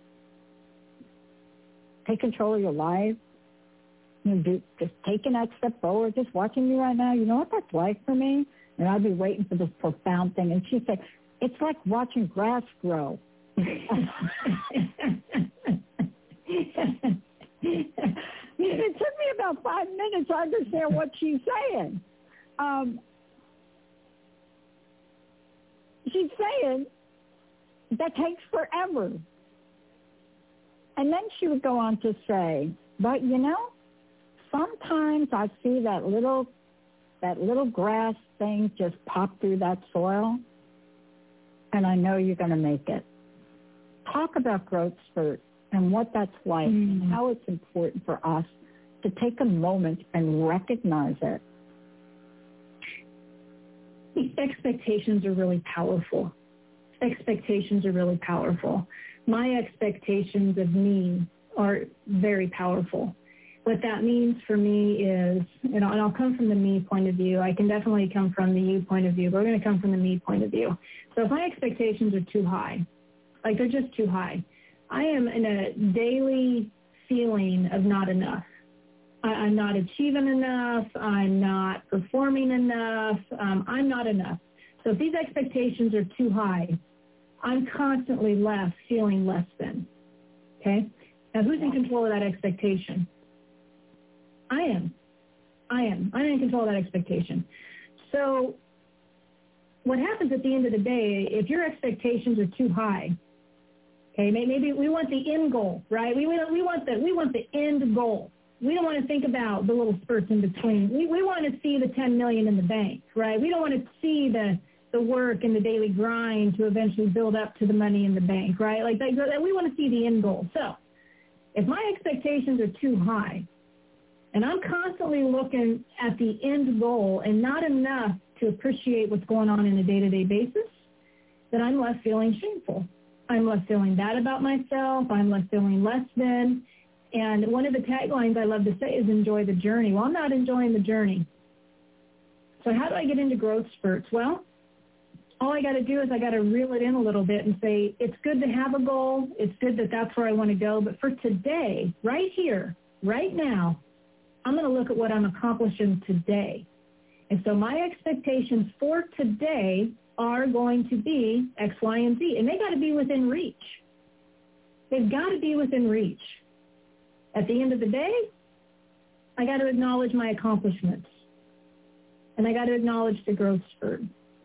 take control of your life, just taking that step forward, just watching you right now, you know what that's like for me? And I'd be waiting for this profound thing. And she'd say, it's like watching grass grow. It took me about 5 minutes to understand what she's saying. She's saying that takes forever. And then she would go on to say, but, you know, sometimes I see that little grass thing just pop through that soil, and I know you're going to make it. Talk about growth spurt and what that's like, and how it's important for us to take a moment and recognize it. Expectations are really powerful. Expectations are really powerful. My expectations of me are very powerful. What that means for me is, and I'll come from the me point of view. I can definitely come from the you point of view, but we're going to come from the me point of view. So if my expectations are too high, like they're just too high, I am in a daily feeling of not enough. I'm not achieving enough. I'm not performing enough. I'm not enough. So if these expectations are too high, I'm constantly left feeling less than. Okay? Now, who's in control of that expectation? I am. I'm in control of that expectation. So what happens at the end of the day, if your expectations are too high, okay, maybe we want the end goal, right? We want the end goal. We don't want to think about the little spurts in between. We want to see the $10 million in the bank, right? We don't want to see the work and the daily grind to eventually build up to the money in the bank, right? Like that, we want to see the end goal. So if my expectations are too high and I'm constantly looking at the end goal and not enough to appreciate what's going on in a day-to-day basis, then I'm left feeling shameful. I'm left feeling bad about myself. I'm left feeling less than. And one of the taglines I love to say is enjoy the journey. Well, I'm not enjoying the journey. So how do I get into growth spurts? Well, all I got to do is I got to reel it in a little bit and say, it's good to have a goal. It's good that that's where I want to go. But for today, right here, right now, I'm going to look at what I'm accomplishing today. And so my expectations for today are going to be X, Y, and Z. And they got to be within reach. They've got to be within reach. At the end of the day, I got to acknowledge my accomplishments. And I got to acknowledge the growth spurt.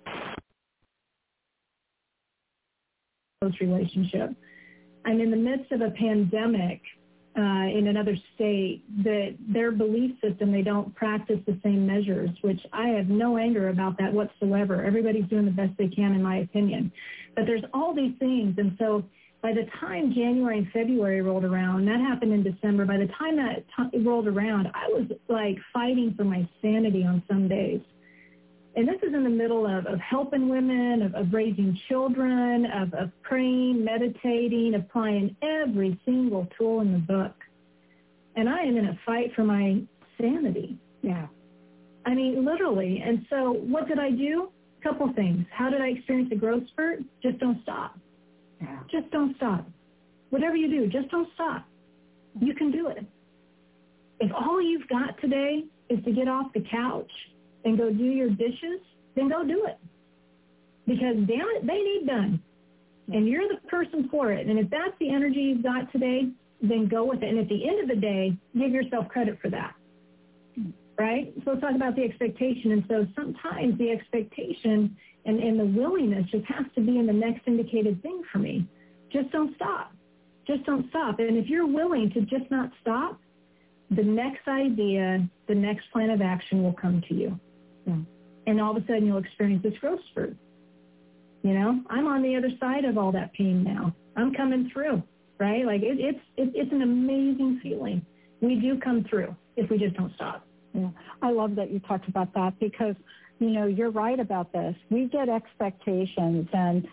Relationship. I'm in the midst of a pandemic in another state that their belief system, they don't practice the same measures, which I have no anger about that whatsoever. Everybody's doing the best they can, in my opinion. But there's all these things. And so by the time January and February rolled around, that happened in December, by the time that rolled around, I was like fighting for my sanity on some days. And this is in the middle of helping women, of raising children, of praying, meditating, applying every single tool in the book. And I am in a fight for my sanity. Yeah. I mean, literally. And so what did I do? A couple things. How did I experience a growth spurt? Just don't stop. Yeah. Just don't stop. Whatever you do, just don't stop. You can do it. If all you've got today is to get off the couch and go do your dishes, then go do it. Because, damn it, they need done. And you're the person for it. And if that's the energy you've got today, then go with it. And at the end of the day, give yourself credit for that. Right? So let's talk about the expectation. And so sometimes the expectation and the willingness just has to be in the next indicated thing for me. Just don't stop. Just don't stop. And if you're willing to just not stop, the next idea, the next plan of action will come to you. Yeah. And all of a sudden you'll experience this growth spurt. You know, I'm on the other side of all that pain now. I'm coming through, right? Like it's an amazing feeling. We do come through if we just don't stop. Yeah. I love that you talked about that because, you know, you're right about this. We get expectations and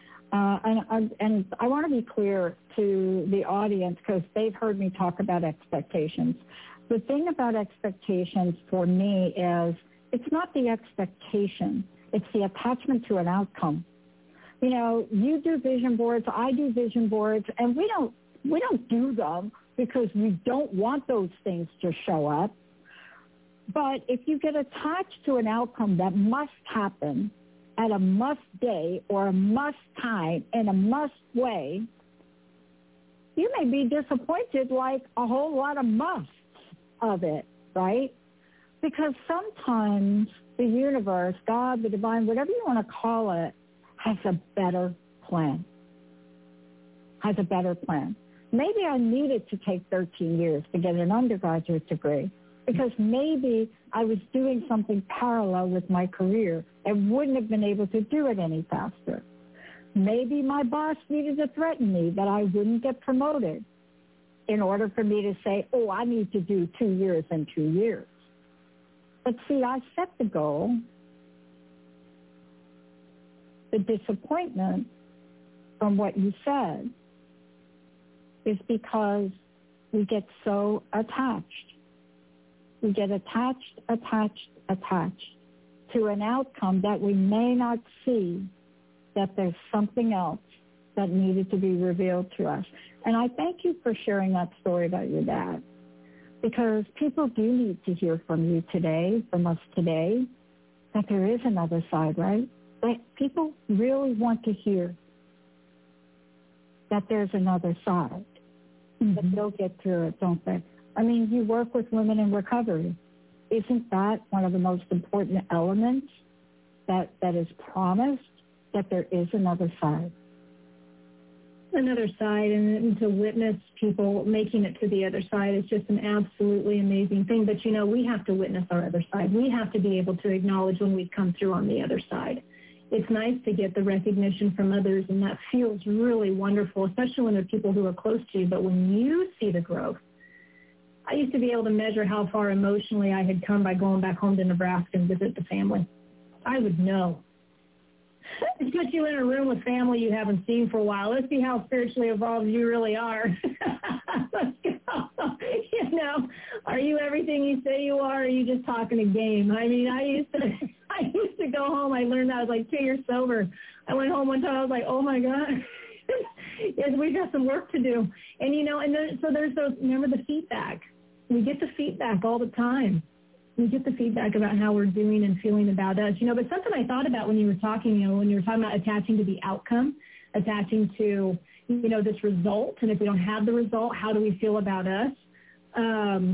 I want to be clear to the audience because they've heard me talk about expectations. The thing about expectations for me is it's not the expectation. It's the attachment to an outcome. You know, you do vision boards, I do vision boards, and we don't do them because we don't want those things to show up. But if you get attached to an outcome that must happen at a must day or a must time in a must way, you may be disappointed like a whole lot of musts of it, right? Because sometimes the universe, God, the divine, whatever you want to call it, has a better plan. Has a better plan. Maybe I needed to take 13 years to get an undergraduate degree because maybe I was doing something parallel with my career and wouldn't have been able to do it any faster. Maybe my boss needed to threaten me that I wouldn't get promoted in order for me to say, oh, I need to do 2 years and 2 years. But see, I set the goal. the disappointment from what you said is because we get so attached. We get attached to an outcome that we may not see that there's something else that needed to be revealed to us. And I thank you for sharing that story about your dad, because people do need to hear from you today, from us today, that there is another side, right? People really want to hear that there's another side, but they'll get through it, don't they? I mean, you work with women in recovery. Isn't that one of the most important elements that is promised, that there is another side? Another side, and to witness people making it to the other side is just an absolutely amazing thing. But, you know, we have to witness our other side. We have to be able to acknowledge when we've come through on the other side. It's nice to get the recognition from others, and that feels really wonderful, especially when they're people who are close to you. But when you see the growth, I used to be able to measure how far emotionally I had come by going back home to Nebraska and visit the family. I would know. It's put you in a room with family you haven't seen for a while. Let's see how spiritually evolved you really are. Let's go. You know, are you everything you say you are, or are you just talking a game? I mean, I used to go home. I learned that I was like 2 years sober. I went home one time. I was like, oh, my God. Yes, we've got some work to do. And, you know, and then, so there's those, remember the feedback. We get the feedback all the time. We get the feedback about how we're doing and feeling about us. You know, but something I thought about when you were talking, you know, when you were talking about attaching to the outcome, attaching to, you know, this result, and if we don't have the result, how do we feel about us? I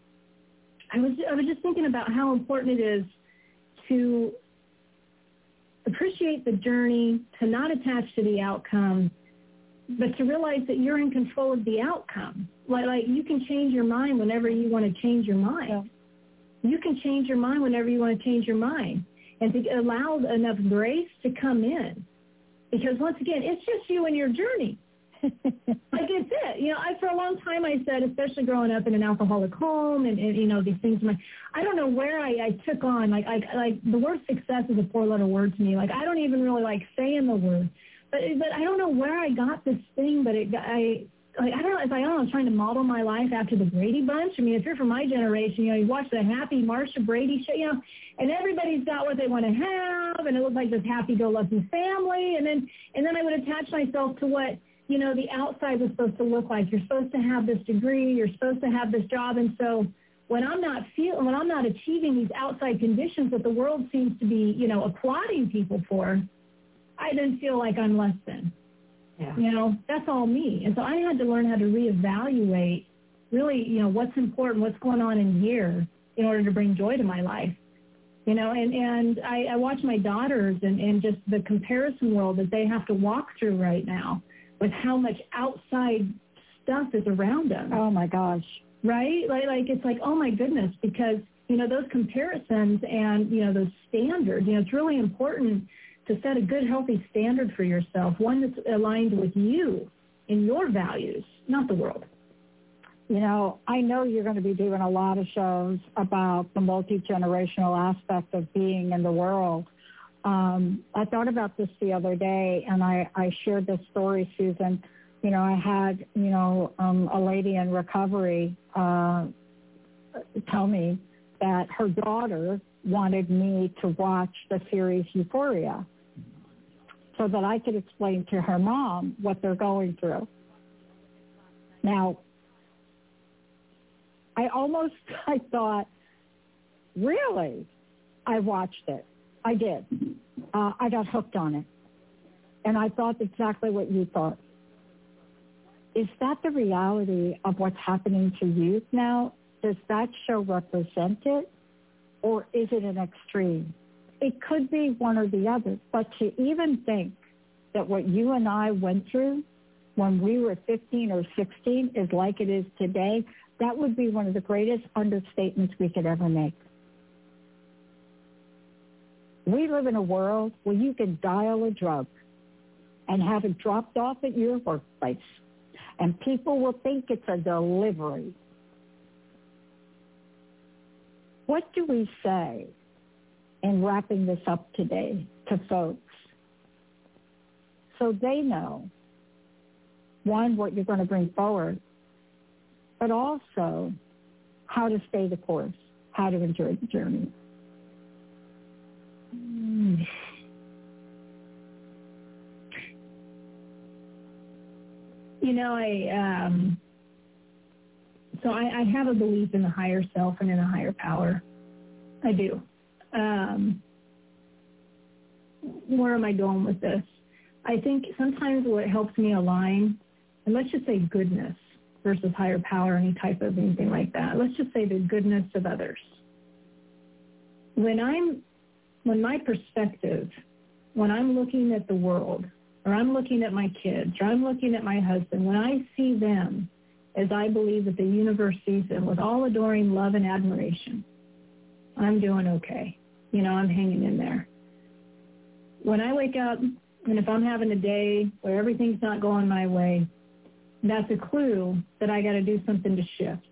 was just thinking about how important it is to appreciate the journey, to not attach to the outcome, but to realize that you're in control of the outcome. Like you can change your mind whenever you want to change your mind. Yeah. You can change your mind whenever you want to change your mind, and to allow enough grace to come in. Because once again, it's just you and your journey. Like it's it. You know, for a long time I said, especially growing up in an alcoholic home and you know, these things, I don't know where I took on, like the word success is a 4-letter word to me. Like I don't even really like saying the word. But I don't know where I got this thing, but I was trying to model my life after the Brady Bunch. I mean, if you're from my generation, you know, you watch the Happy Marsha Brady show, you know, and everybody's got what they want to have, and it looks like this happy-go-lucky family, and then I would attach myself to what, you know, the outside was supposed to look like. You're supposed to have this degree, you're supposed to have this job, and so when I'm not achieving these outside conditions that the world seems to be, you know, applauding people for, I then feel like I'm less than. Yeah. You know, that's all me. And so I had to learn how to reevaluate really, you know, what's important, what's going on in here in order to bring joy to my life. You know, and I watch my daughters and just the comparison world that they have to walk through right now with how much outside stuff is around them. Oh, my gosh. Right? Like it's like, oh, my goodness, because, you know, those comparisons and, you know, those standards, you know, it's really important to set a good, healthy standard for yourself, one that's aligned with you and your values, not the world. You know, I know you're going to be doing a lot of shows about the multi-generational aspect of being in the world. I thought about this the other day, and I shared this story, Susan. You know, I had, you know, a lady in recovery tell me that her daughter wanted me to watch the series Euphoria so that I could explain to her mom what they're going through. Now, I thought, really? I watched it. I did. I got hooked on it. And I thought exactly what you thought. Is that the reality of what's happening to youth now? Does that show represent it? Or is it an extreme? It could be one or the other, but to even think that what you and I went through when we were 15 or 16 is like it is today, that would be one of the greatest understatements we could ever make. We live in a world where you can dial a drug and have it dropped off at your workplace, and people will think it's a delivery. What do we say in wrapping this up today to folks so they know, one, what you're going to bring forward, but also how to stay the course, how to enjoy the journey. You know, I have a belief in the higher self and in a higher power. I do. Where am I going with this? I think sometimes what helps me align, and let's just say goodness versus higher power, any type of anything like that. Let's just say the goodness of others. When my perspective, when I'm looking at the world, or I'm looking at my kids, or I'm looking at my husband, when I see them as I believe that the universe sees them with all adoring love and admiration, I'm doing okay. You know, I'm hanging in there. When I wake up, and if I'm having a day where everything's not going my way, that's a clue that I got to do something to shift.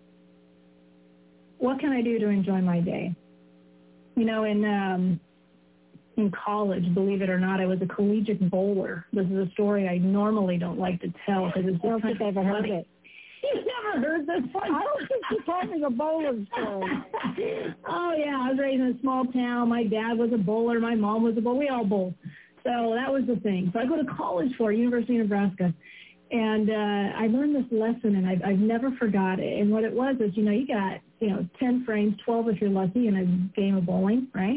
What can I do to enjoy my day? You know, in college, believe it or not, I was a collegiate bowler. This is a story I normally don't like to tell because it's just kind of I've heard it. You've never heard this one? I don't think you told me the bowler story. Oh, yeah. I was raised in a small town. My dad was a bowler. My mom was a bowler. We all bowled. So that was the thing. So I go to college for University of Nebraska. And I learned this lesson, and I've never forgot it. And what it was is, you got, 10 frames, 12 if you're lucky in a game of bowling, right?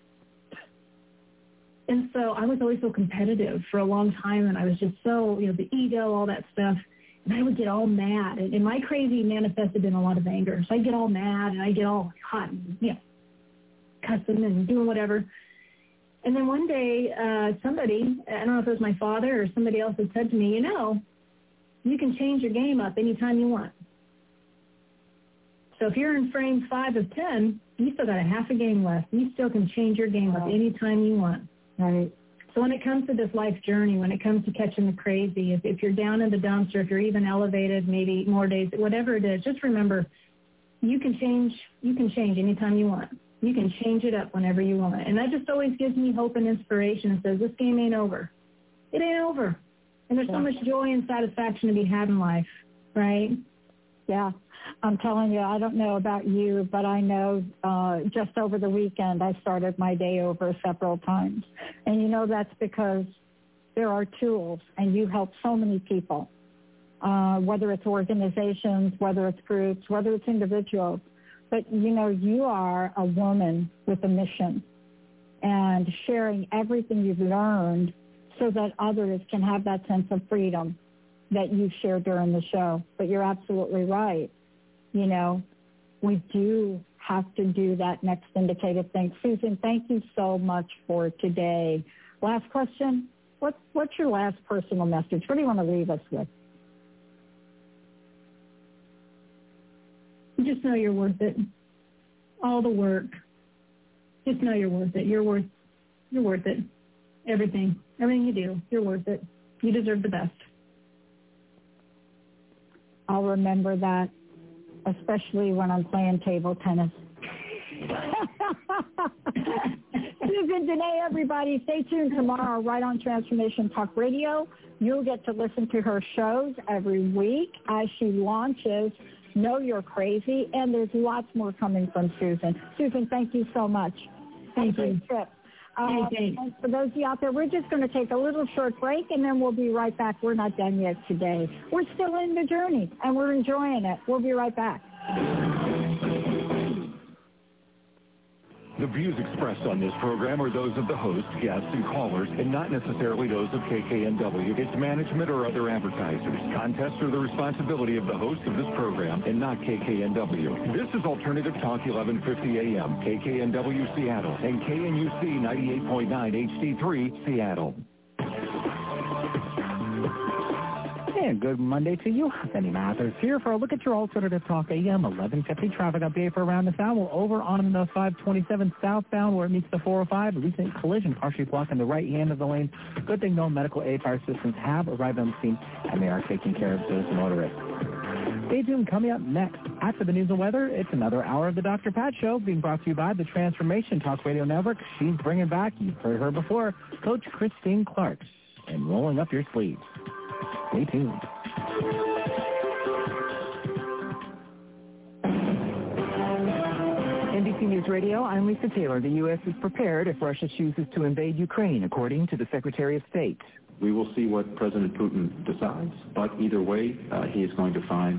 And so I was always so competitive for a long time, and I was just so, the ego, all that stuff. And I would get all mad. And my crazy manifested in a lot of anger. So I'd get all mad, and I'd get all hot and, cussing and doing whatever. And then one day, somebody, I don't know if it was my father or somebody else, had said to me, you can change your game up anytime you want. So if you're in frame 5 of 10, you still got a half a game left. You still can change your game up anytime you want. Right. So when it comes to this life journey, when it comes to catching the crazy, if you're down in the dumps or if you're even elevated, maybe more days, whatever it is, just remember, you can change anytime you want. You can change it up whenever you want. And that just always gives me hope and inspiration and says, this game ain't over. It ain't over. And there's so much joy and satisfaction to be had in life, right? Yeah. I'm telling you, I don't know about you, but I know just over the weekend I started my day over several times. And that's because there are tools, and you help so many people, whether it's organizations, whether it's groups, whether it's individuals. But, you are a woman with a mission and sharing everything you've learned so that others can have that sense of freedom that you shared during the show. But you're absolutely right. We do have to do that next indicative thing. Susan, thank you so much for today. Last question. What's your last personal message? What do you want to leave us with? Just know you're worth it. All the work. Just know you're worth it. You're worth it. Everything you do, you're worth it. You deserve the best. I'll remember that, especially when I'm playing table tennis. Susan Dene, everybody. Stay tuned tomorrow right on Transformation Talk Radio. You'll get to listen to her shows every week as she launches Know You're Crazy, and there's lots more coming from Susan. Susan, thank you so much. Thank you. And for those of you out there, we're just going to take a little short break, and then we'll be right back. We're not done yet today. We're still in the journey, and we're enjoying it. We'll be right back. The views expressed on this program are those of the host, guests, and callers, and not necessarily those of KKNW, its management, or other advertisers. Contests are the responsibility of the host of this program and not KKNW. This is Alternative Talk 1150 AM, KKNW Seattle, and KNUC 98.9 HD3 Seattle. And good Monday to you. Benny Mathers here for a look at your Alternative Talk AM 1150 traffic update for around this hour. We're over on the 527 southbound where it meets the 405. Recent collision partially blocking the right hand of the lane. Good thing no medical aid fire systems have arrived on the scene, and they are taking care of those motorists. Stay tuned. Coming up next, after the news and weather, it's another hour of the Dr. Pat Show being brought to you by the Transformation Talk Radio Network. She's bringing back, you've heard her before, Coach Christine Clark. and rolling up your sleeves. Stay tuned. NBC News Radio, I'm Lisa Taylor. The U.S. is prepared if Russia chooses to invade Ukraine, according to the Secretary of State. We will see what President Putin decides, but either way, he is going to find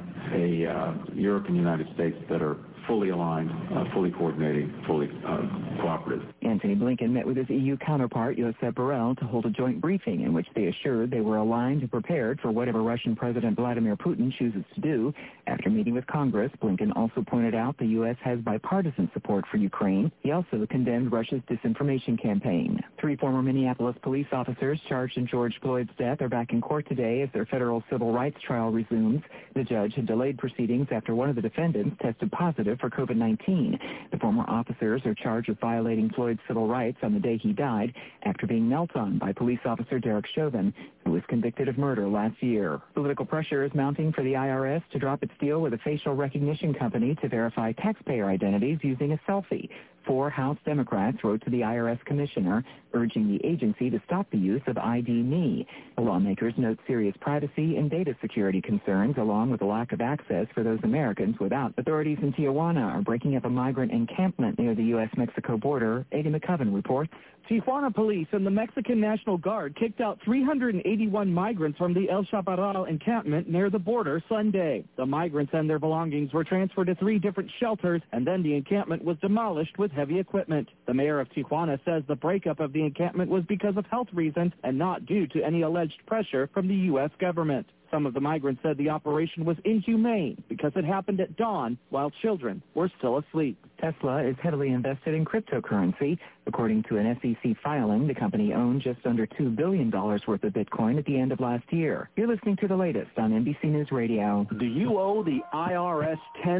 Europe and the United States that are fully aligned, fully coordinating, fully cooperative. Antony Blinken met with his EU counterpart, Josep Borrell, to hold a joint briefing in which they assured they were aligned and prepared for whatever Russian President Vladimir Putin chooses to do. After meeting with Congress, Blinken also pointed out the U.S. has bipartisan support for Ukraine. He also condemned Russia's disinformation campaign. 3 former Minneapolis police officers charged in George Floyd's death are back in court today as their federal civil rights trial resumes. The judge had delayed proceedings after one of the defendants tested positive for COVID-19. The former officers are charged with violating Floyd's civil rights on the day he died after being knelt on by police officer Derek Chauvin, who was convicted of murder last year. Political pressure is mounting for the IRS to drop its deal with a facial recognition company to verify taxpayer identities using a selfie. 4 House Democrats wrote to the IRS commissioner urging the agency to stop the use of ID.me. The lawmakers note serious privacy and data security concerns, along with a lack of access for those Americans without. Authorities in Tijuana are breaking up a migrant encampment near the U.S.-Mexico border. Eddie McCoven reports. Tijuana police and the Mexican National Guard kicked out 381 migrants from the El Chaparral encampment near the border Sunday. The migrants and their belongings were transferred to 3 different shelters, and then the encampment was demolished with heavy equipment. The mayor of Tijuana says the breakup of the encampment was because of health reasons and not due to any alleged pressure from the U.S. government. Some of the migrants said the operation was inhumane because it happened at dawn while children were still asleep. Tesla is heavily invested in cryptocurrency. According to an SEC filing, the company owned just under $2 billion worth of Bitcoin at the end of last year. You're listening to the latest on NBC News Radio. Do you owe the IRS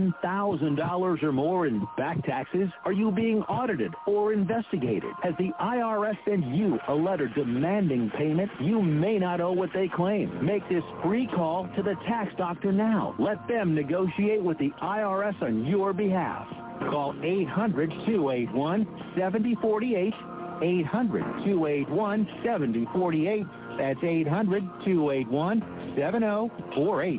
$10,000 or more in back taxes? Are you being audited or investigated? Has the IRS sent you a letter demanding payment? You may not owe what they claim. Make this free call to the tax doctor now. Let them negotiate with the IRS on your behalf. Call 800-281-7048, 800-281-7048. That's 800-281-7048.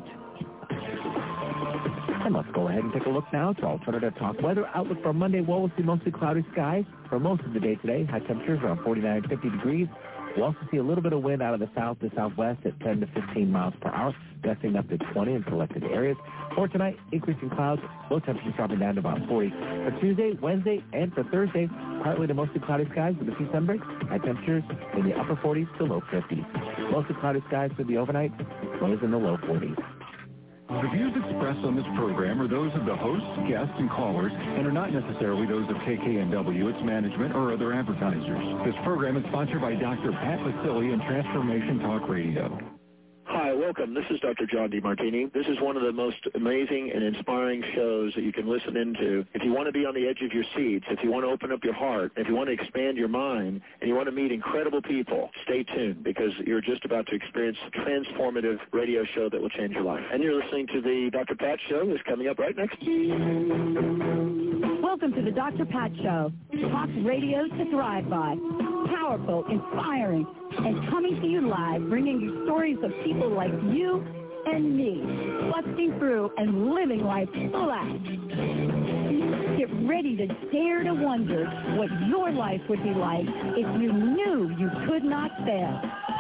And let's go ahead and take a look now to Alternative Talk weather outlook for Monday. Well, we'll see mostly cloudy skies for most of the day today. High temperatures around 49 to 50 degrees. We'll also see a little bit of wind out of the south to southwest at 10 to 15 miles per hour, gusting up to 20 in selected areas. For tonight, increasing clouds, low temperatures dropping down to about 40. For Tuesday, Wednesday, and for Thursday, partly to mostly cloudy skies with a few sunbreaks. High temperatures in the upper 40s to low 50s. Mostly cloudy skies for the overnight, lows in the low 40s. The views expressed on this program are those of the hosts, guests, and callers, and are not necessarily those of KKNW, its management, or other advertisers. This program is sponsored by Dr. Pat Vasili and Transformation Talk Radio. Hi, welcome. This is Dr. John DeMartini. This is one of the most amazing and inspiring shows that you can listen into. If you want to be on the edge of your seats, if you want to open up your heart, if you want to expand your mind, and you want to meet incredible people, stay tuned because you're just about to experience a transformative radio show that will change your life. And you're listening to the Dr. Pat Show that's coming up right next. Welcome to the Dr. Pat Show. Talk radio to thrive by. Powerful, inspiring, and coming to you live, bringing you stories of people like you and me, busting through and living life full out. Get ready to dare to wonder what your life would be like if you knew you could not fail.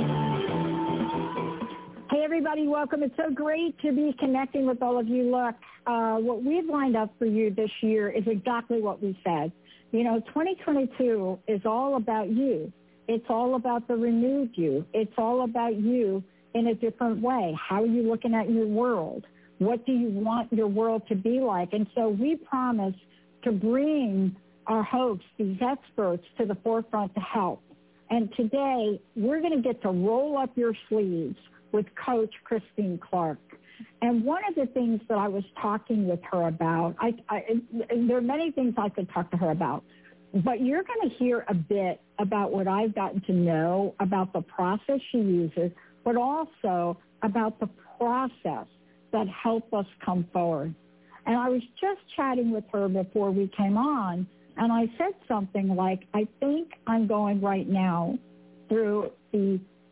Hey, everybody, welcome. It's so great to be connecting with all of you. Look, what we've lined up for you this year is exactly what we said. You know, 2022 is all about you. It's all about the renewed you. It's all about you in a different way. How are you looking at your world? What do you want your world to be like? And so we promise to bring our hosts, these experts, to the forefront to help. And today, we're going to get to roll up your sleeves with Coach Christine Clark. And one of the things that I was talking with her about, there are many things I could talk to her about, but you're going to hear a bit about what I've gotten to know about the process she uses, but also about the process that helped us come forward. And I was just chatting with her before we came on, and I said something like, I think I'm going right now through the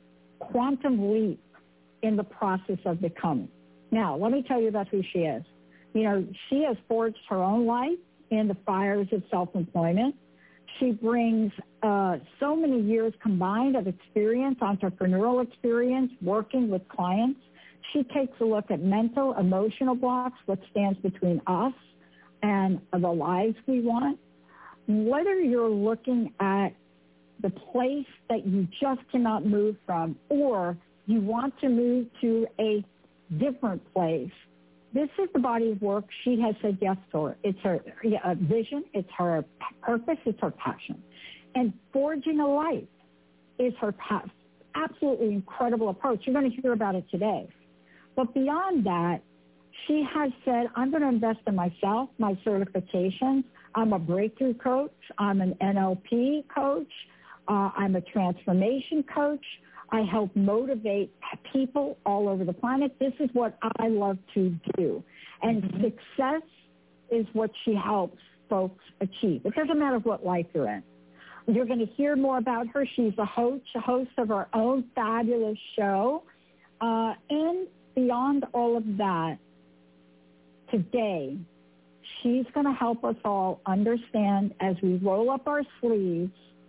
quantum leap in the process of becoming. Now, let me tell you about who she is. You know, she has forged her own life in the fires of self-employment. She brings so many years combined of experience, entrepreneurial experience, working with clients. She takes a look at mental, emotional blocks, what stands between us and the lives we want. Whether you're looking at the place that you just cannot move from, or you want to move to a different place, this is the body of work she has said yes to. It's her vision, it's her purpose, it's her passion. And forging a life is her absolutely incredible approach. You're going to hear about it today. But beyond that, she has said, I'm going to invest in myself, my certifications. I'm a breakthrough coach. I'm an NLP coach. I'm a transformation coach. I help motivate people all over the planet. This is what I love to do. And success is what she helps folks achieve. It doesn't matter what life you're in. You're going to hear more about her. She's a host of her own fabulous show. And beyond all of that, today, she's going to help us all understand as we roll up our sleeves,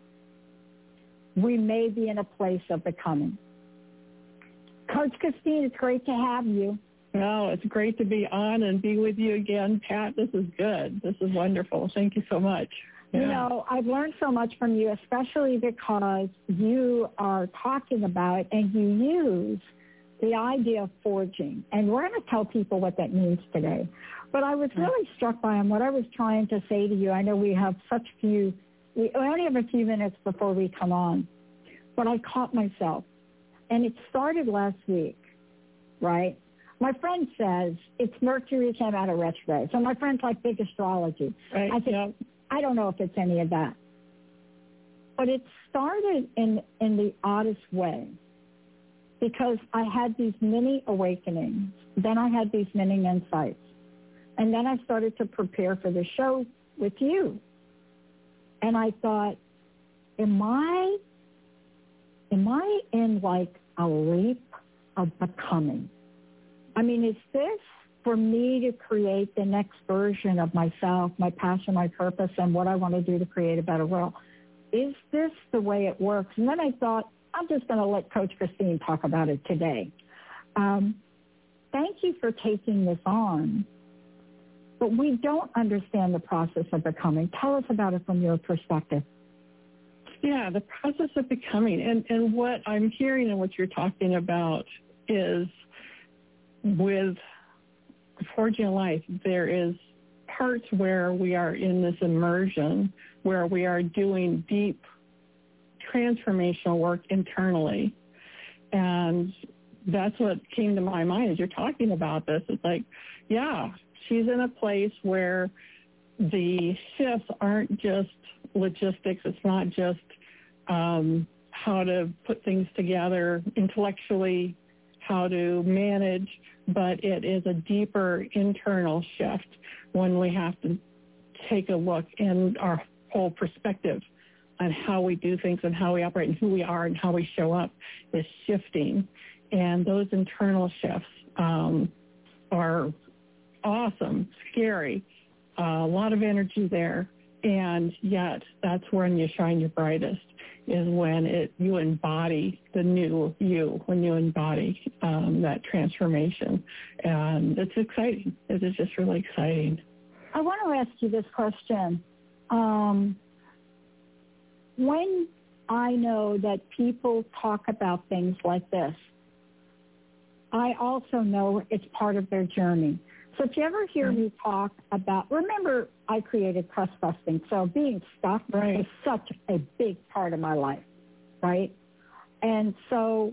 we may be in a place of becoming. Coach Christine, it's great to have you. Well, it's great to be on and be with you again, Pat. This is good. This is wonderful. Thank you so much. Yeah. You know, I've learned so much from you, especially because you are talking about and you use the idea of forging. And we're going to tell people what that means today. But I was really struck by what I was trying to say to you. I know we have we only have a few minutes before we come on, but I caught myself. And it started last week, right? My friend says it's Mercury came out of retrograde. So my friend's like big astrology. Right. I think, I don't know if it's any of that. But it started in the oddest way because I had these mini awakenings. Then I had these mini insights. And then I started to prepare for the show with you. And I thought, am I in like a leap of becoming? I mean, is this for me to create the next version of myself, my passion, my purpose, and what I want to do to create a better world? Is this the way it works? And then I thought, I'm just going to let Coach Christine talk about it today. Thank you for taking this on. But we don't understand the process of becoming. Tell us about it from your perspective. Yeah, the process of becoming. And what I'm hearing and what you're talking about is with Forging Life, there is parts where we are in this immersion, where we are doing deep transformational work internally. And that's what came to my mind as you're talking about this. It's like, yeah, she's in a place where the shifts aren't just logistics. It's not just how to put things together intellectually, how to manage, but it is a deeper internal shift when we have to take a look in our whole perspective on how we do things and how we operate and who we are and how we show up is shifting. And those internal shifts are awesome, scary, a lot of energy there, and yet that's when you shine your brightest, is when you embody the new you, when you embody that transformation. And it's exciting. It is just really exciting. I want to ask you this question. When I know that people talk about things like this, I also know it's part of their journey. So if you ever hear me talk about, remember I created crust busting, so being stuck is such a big part of my life, right? And so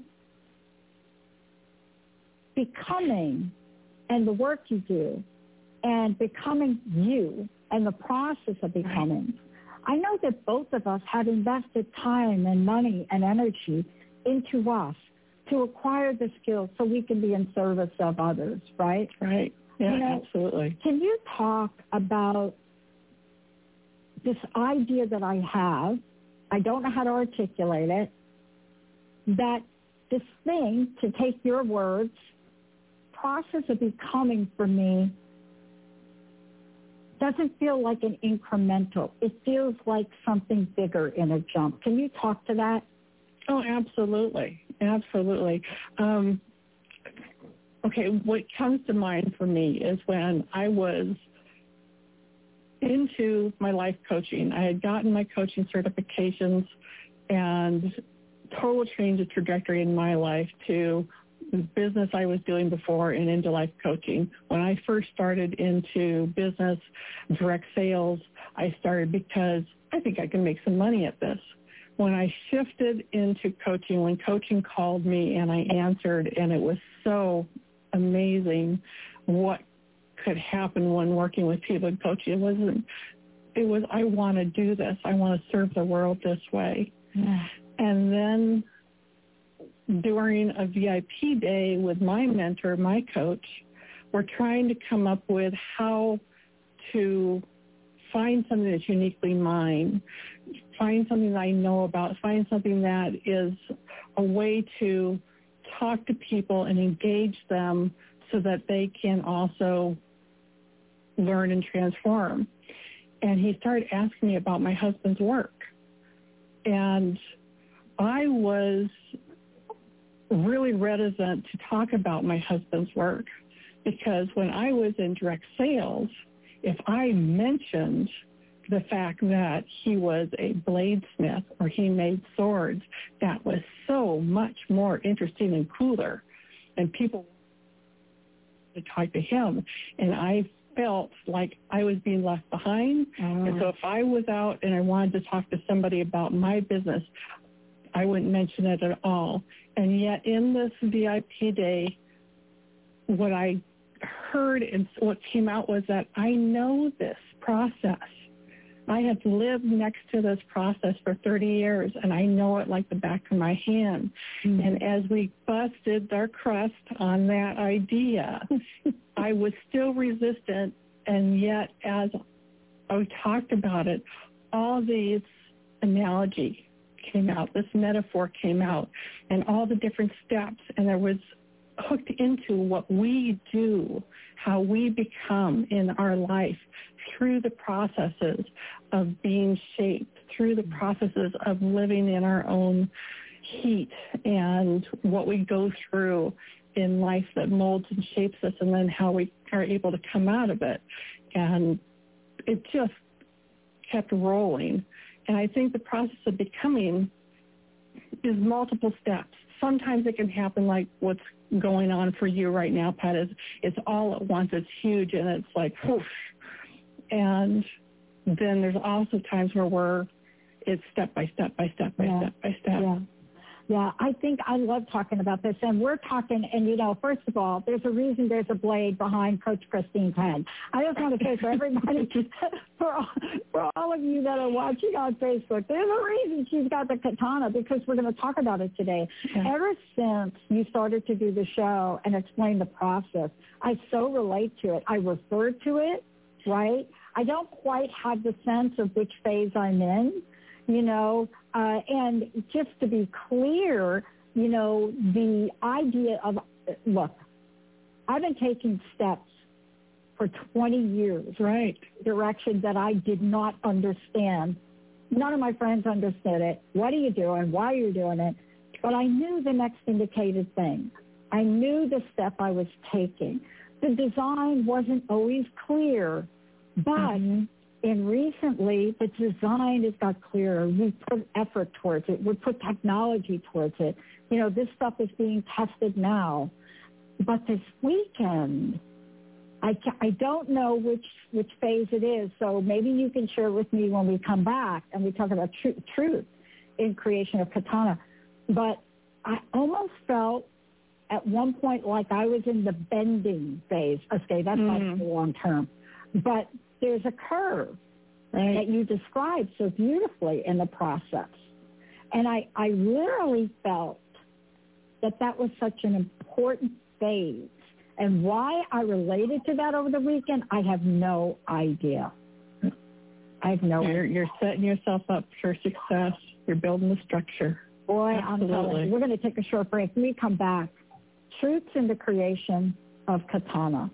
becoming and the work you do and becoming you and the process of becoming, I know that both of us have invested time and money and energy into us to acquire the skills so we can be in service of others, right? Right. Yeah, absolutely. Can you talk about this idea that I have, I don't know how to articulate it, that this thing, to take your words, process of becoming for me doesn't feel like an incremental. It feels like something bigger in a jump. Can you talk to that? Oh, absolutely. Absolutely. Okay, what comes to mind for me is when I was into my life coaching. I had gotten my coaching certifications and total change of trajectory in my life to the business I was doing before and into life coaching. When I first started into business, direct sales, I started because I think I can make some money at this. When I shifted into coaching, when coaching called me and I answered, and it was so amazing what could happen when working with people in coaching. It was I want to do this. I want to serve the world this way. Yeah. And then during a VIP day with my mentor, my coach, we're trying to come up with how to find something that's uniquely mine, find something that I know about, find something that is a way to talk to people and engage them so that they can also learn and transform. And he started asking me about my husband's work. And I was really reticent to talk about my husband's work because when I was in direct sales, if I mentioned the fact that he was a bladesmith or he made swords, that was so much more interesting and cooler. And people to talk to him. And I felt like I was being left behind. And so if I was out and I wanted to talk to somebody about my business, I wouldn't mention it at all. And yet in this VIP day, what I heard and what came out was that I know this process. I have lived next to this process for 30 years, and I know it like the back of my hand. Mm-hmm. And as we busted our crust on that idea, I was still resistant, and yet as I talked about it, all these analogy came out, this metaphor came out, and all the different steps, and there was hooked into what we do, how we become in our life through the processes of being shaped, through the processes of living in our own heat and what we go through in life that molds and shapes us, and then how we are able to come out of it. And it just kept rolling. And I think the process of becoming is multiple steps. Sometimes it can happen like what's going on for you right now, Pat, is it's all at once. It's huge, and it's like, whoosh. And then there's also times where it's step by step by step by step by step. Yeah. Yeah, I think I love talking about this. And we're talking, and, you know, first of all, there's a reason there's a blade behind Coach Christine's head. I just want to say for everybody, for all of you that are watching on Facebook, there's a reason she's got the katana, because we're going to talk about it today. Yeah. Ever since you started to do the show and explain the process, I so relate to it. I refer to it, right? I don't quite have the sense of which phase I'm in. You know, and just to be clear, you know, the idea of, look, I've been taking steps for 20 years, right, directions that I did not understand. None of my friends understood it. What are you doing? Why are you doing it? But I knew the next indicated thing. I knew the step I was taking. The design wasn't always clear, but and recently, the design has got clearer. We put effort towards it. We put technology towards it. You know, this stuff is being tested now. But this weekend, I don't know which phase it is, so maybe you can share with me when we come back and we talk about truth in creation of Katana. But I almost felt at one point like I was in the bending phase. Okay, that's not the long term. But there's a curve that you described so beautifully in the process. And I literally felt that was such an important phase. And why I related to that over the weekend, I have no idea. I have no idea. You're setting yourself up for success. You're building the structure. Boy, I'm telling you, we're going to take a short break. When we come back, truths in the creation of Katana.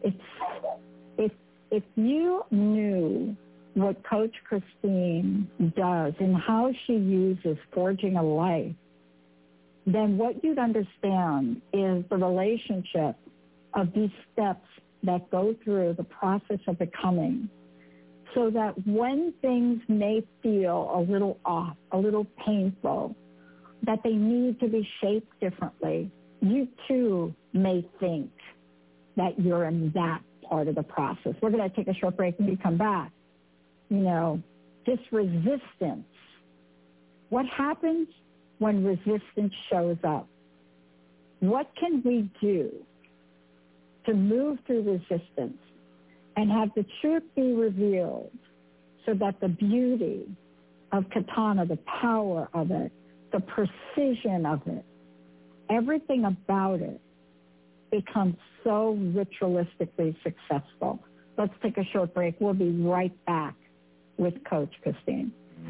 If you knew what Coach Christine does and how she uses Forging a Life, then what you'd understand is the relationship of these steps that go through the process of becoming, so that when things may feel a little off, a little painful, that they need to be shaped differently, you too may think that you're in that part of the process. We're going to take a short break and we come back. This resistance. What happens when resistance shows up? What can we do to move through resistance and have the truth be revealed so that the beauty of Katana, the power of it, the precision of it, everything about it becomes so ritualistically successful? Let's take a short break. We'll be right back with Coach Christine.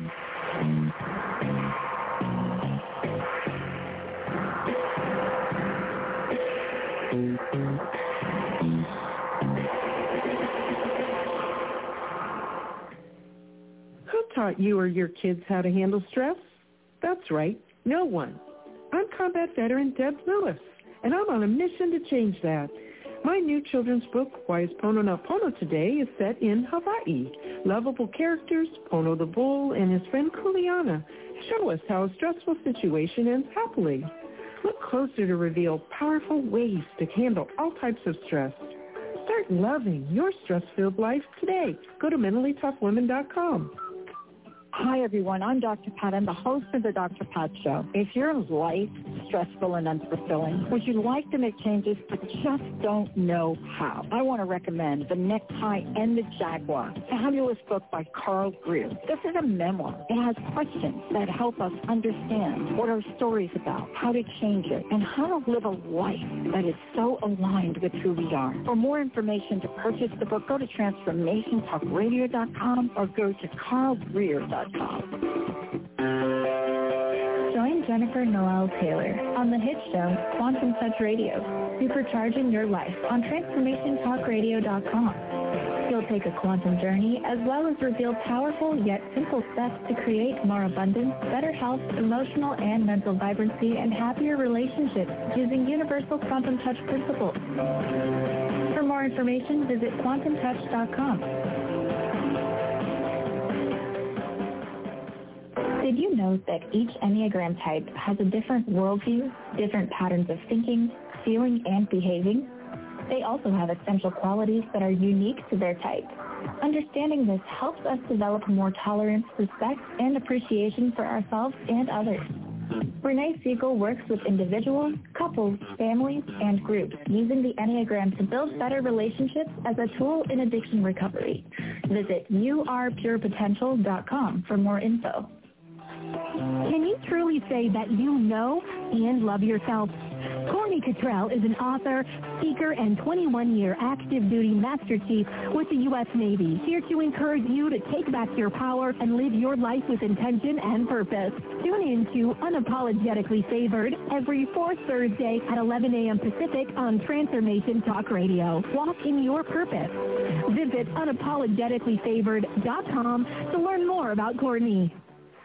Who taught you or your kids how to handle stress? That's right, no one. I'm combat veteran Deb Lewis, and I'm on a mission to change that. My new children's book, Why is Pono Not Pono Today, is set in Hawaii. Lovable characters, Pono the bull and his friend Kuleana, show us how a stressful situation ends happily. Look closer to reveal powerful ways to handle all types of stress. Start loving your stress-filled life today. Go to MentallyToughWomen.com. Hi, everyone. I'm Dr. Pat. I'm the host of the Dr. Pat Show. If your life stressful and unfulfilling, would you like to make changes but just don't know how? I want to recommend The Necktie and the Jaguar, a fabulous book by Carl Greer. This is a memoir. It has questions that help us understand what our story's about, how to change it, and how to live a life that is so aligned with who we are. For more information to purchase the book, go to TransformationTalkRadio.com or go to CarlGreer.com. Join Jennifer Noel Taylor on the hit show Quantum Touch Radio, supercharging your life on TransformationTalkRadio.com. You'll take a quantum journey as well as reveal powerful yet simple steps to create more abundance, better health, emotional and mental vibrancy, and happier relationships using universal quantum touch principles. For more information, visit quantumtouch.com. Did you know that each Enneagram type has a different worldview, different patterns of thinking, feeling, and behaving? They also have essential qualities that are unique to their type. Understanding this helps us develop more tolerance, respect, and appreciation for ourselves and others. Renee Siegel works with individuals, couples, families, and groups using the Enneagram to build better relationships as a tool in addiction recovery. Visit yourpurepotential.com for more info. Can you truly say that you know and love yourself? Courtney Cottrell is an author, speaker, and 21-year active duty Master Chief with the U.S. Navy, here to encourage you to take back your power and live your life with intention and purpose. Tune in to Unapologetically Favored every fourth Thursday at 11 a.m. Pacific on Transformation Talk Radio. Walk in your purpose. Visit unapologeticallyfavored.com to learn more about Courtney.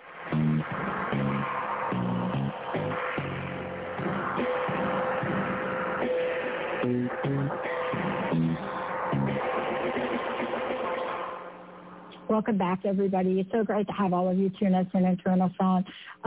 Welcome back, everybody. It's so great to have all of you tune us in and turn us on.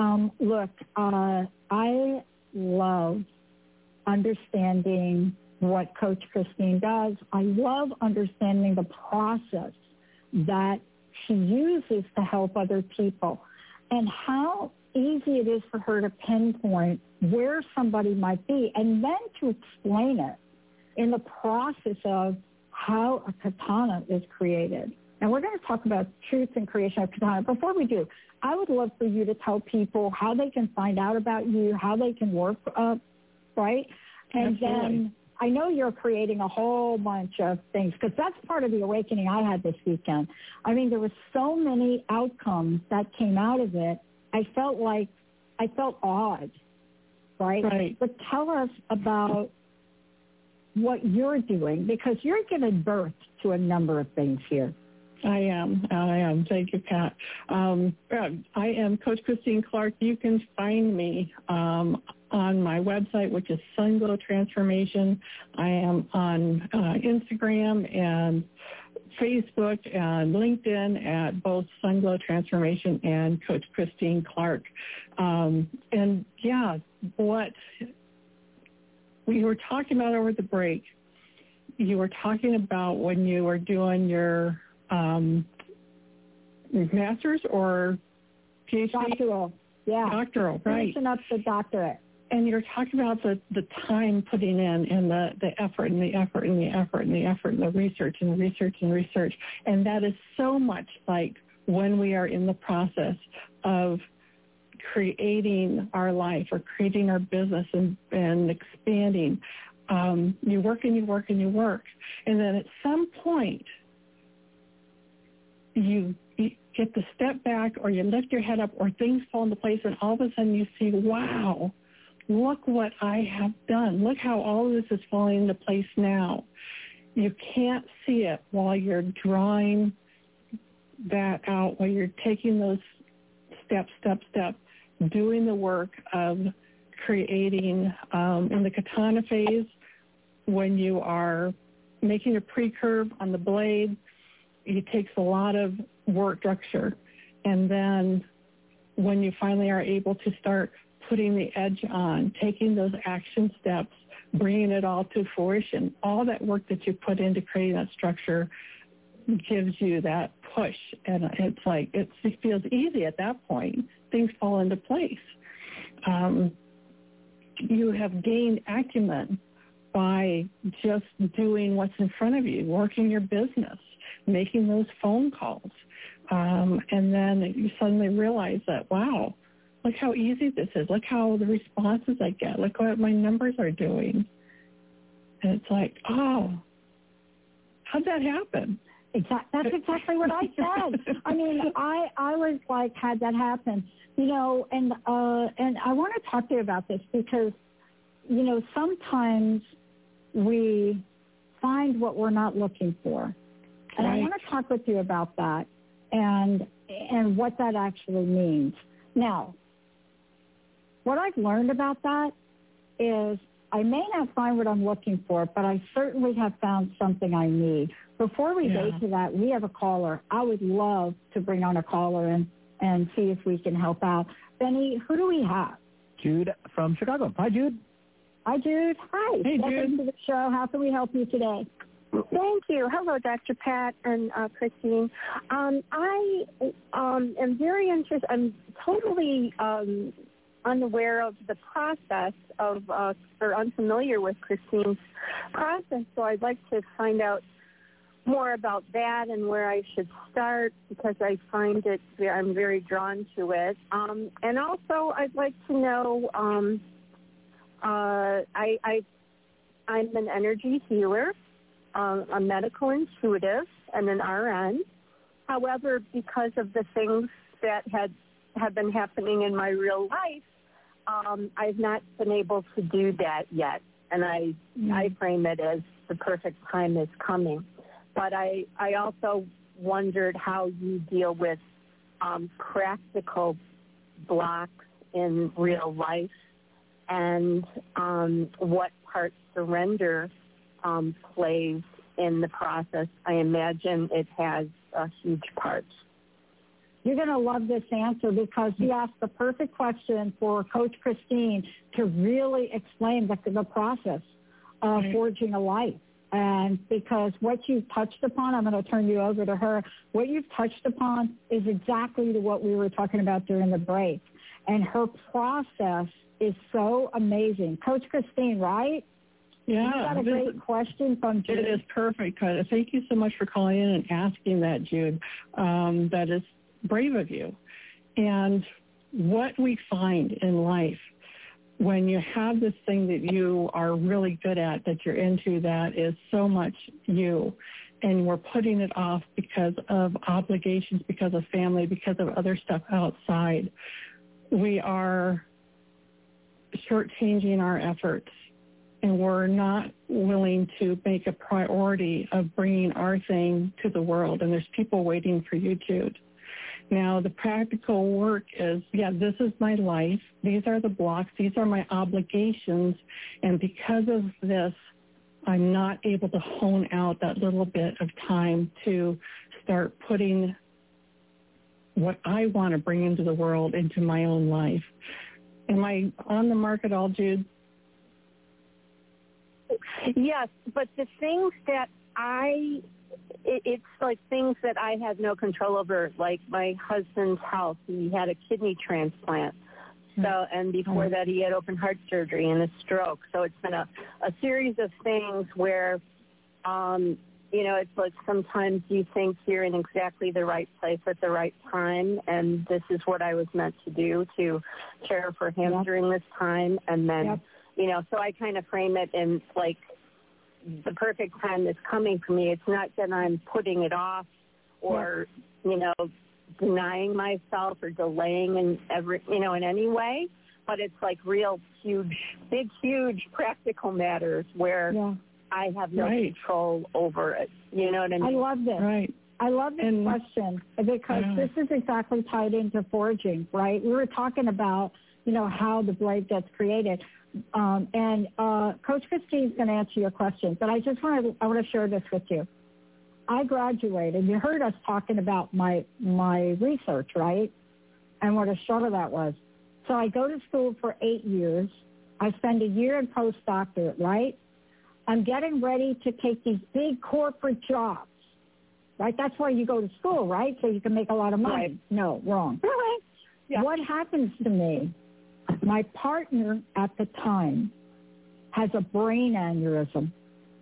I love understanding what Coach Christine does. I love understanding the process that she uses to help other people and how easy it is for her to pinpoint where somebody might be and then to explain it in the process of how a katana is created. And we're going to talk about truth and creation of katana. Before we do, I would love for you to tell people how they can find out about you, how they can work up, right? And then I know you're creating a whole bunch of things because that's part of the awakening I had this weekend. I mean, there were so many outcomes that came out of it. I felt like I felt odd, right? Right. But tell us about what you're doing, because you're giving birth to a number of things here. I am. Thank you, Pat. I am Coach Christine Clark. You can find me on my website, which is Sunglow Transformation. I am on Instagram and Facebook and LinkedIn at both Sunglow Transformation and Coach Christine Clark. And yeah, what we were talking about over the break, you were talking about when you were doing your master's or PhD? Doctoral, yeah. Doctoral, right. Finishing up the doctorate. And you're talking about the time putting in and the effort and the effort and the effort and the effort and the research and the research and research. And that is so much like when we are in the process of creating our life or creating our business and expanding. You work and you work and you work. And then at some point, you get to step back or you lift your head up or things fall into place and all of a sudden you see, wow, look what I have done. Look how all of this is falling into place now. You can't see it while you're drawing that out, while you're taking those step, doing the work of creating in the katana phase when you are making a pre-curve on the blade. It takes a lot of work structure. And then when you finally are able to start putting the edge on, taking those action steps, bringing it all to fruition, all that work that you put into creating that structure gives you that push. And it's like, it feels easy at that point. Things fall into place. You have gained acumen by just doing what's in front of you, working your business, making those phone calls. And then you suddenly realize that, wow, look how easy this is. Look how the responses I get. Look what my numbers are doing. And it's like, oh, how'd that happen? That's exactly what I said. I mean, I was like, how'd that happen? You know, and I want to talk to you about this because, you know, sometimes we find what we're not looking for. And right. I want to talk with you about that and what that actually means. Now, what I've learned about that is I may not find what I'm looking for, but I certainly have found something I need. Before we go to that, we have a caller. I would love to bring on a caller and see if we can help out. Benny, who do we have? Jude from Chicago. Hi, Jude. Hi, Jude. Hi. Hey, Welcome to the show. How can we help you today? Thank you. Hello, Dr. Pat and Christine. I am very interested. I'm totally unaware of the process of, or unfamiliar with Christine's process, so I'd like to find out more about that and where I should start because I find it, I'm very drawn to it. And also I'd like to know, I'm an energy healer, a medical intuitive, and an RN. However, because of the things that have been happening in my real life, I've not been able to do that yet. And I frame it as the perfect time is coming. But I also wondered how you deal with practical blocks in real life and what part surrender plays in the process. I imagine it has a huge part. You're going to love this answer because you asked the perfect question for Coach Christine to really explain the process of forging a life. And because what you've touched upon, I'm going to turn you over to her, what you've touched upon is exactly what we were talking about during the break. And her process is so amazing. Coach Christine, right? Yeah. You got a great question from Jude. It is perfect. Thank you so much for calling in and asking that, Jude. That is brave of you. And what we find in life when you have this thing that you are really good at, that you're into, that is so much you, and we're putting it off because of obligations, because of family, because of other stuff outside, we are shortchanging our efforts, and we're not willing to make a priority of bringing our thing to the world. And there's people waiting for you, Jude. Now, the practical work is, this is my life. These are the blocks. These are my obligations. And because of this, I'm not able to hone out that little bit of time to start putting what I want to bring into the world into my own life. Am I on the mark at all, Jude? Yes, but the things that it's like things that I had no control over, like my husband's health. He had a kidney transplant. So, and before that he had open heart surgery and a stroke. So it's been a series of things where, it's like sometimes you think you're in exactly the right place at the right time, and this is what I was meant to do, to care for him during this time. And then, so I kind of frame it in like the perfect time is coming for me. It's not that I'm putting it off or, denying myself or delaying in any way, but it's like real huge practical matters where I have no control over it. You know what I mean? I love this. Right. I love this question because this is exactly tied into foraging, right? We were talking about, how the blade gets created. And Coach Christine's going to answer your question, but I want to share this with you. I graduated. You heard us talking about my research, right? And what a struggle that was. So I go to school for 8 years. I spend a year in postdoctorate, right? I'm getting ready to take these big corporate jobs, right? That's why you go to school, right? So you can make a lot of money. Right. No, wrong. What happens to me? My partner at the time has a brain aneurysm.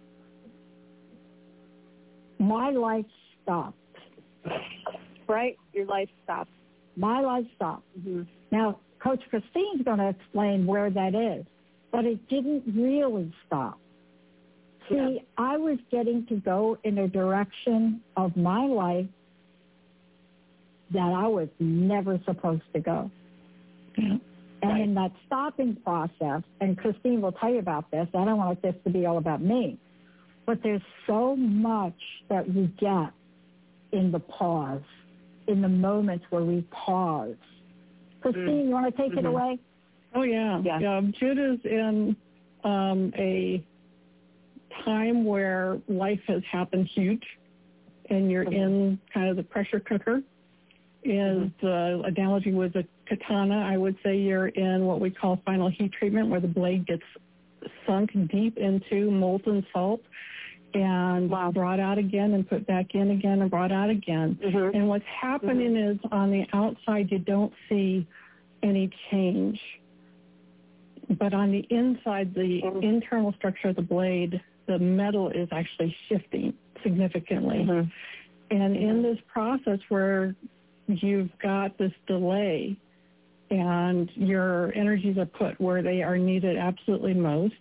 My life stopped. Right? Your life stopped. My life stopped. Mm-hmm. Now, Coach Christine's going to explain where that is, but it didn't really stop. See, I was getting to go in a direction of my life that I was never supposed to go. Yeah. And in that stopping process, and Christine will tell you about this, I don't want this to be all about me, but there's so much that we get in the pause, in the moments where we pause. Christine, you want to take it away? Oh, yeah. Jude is in a time where life has happened huge, and you're in kind of the pressure cooker. Is the analogy with a katana, I would say you're in what we call final heat treatment, where the blade gets sunk deep into molten salt and brought out again and put back in again and brought out again. And what's happening is on the outside you don't see any change. But on the inside, the internal structure of the blade, the metal is actually shifting significantly. And in this process where you've got this delay and your energies are put where they are needed absolutely most,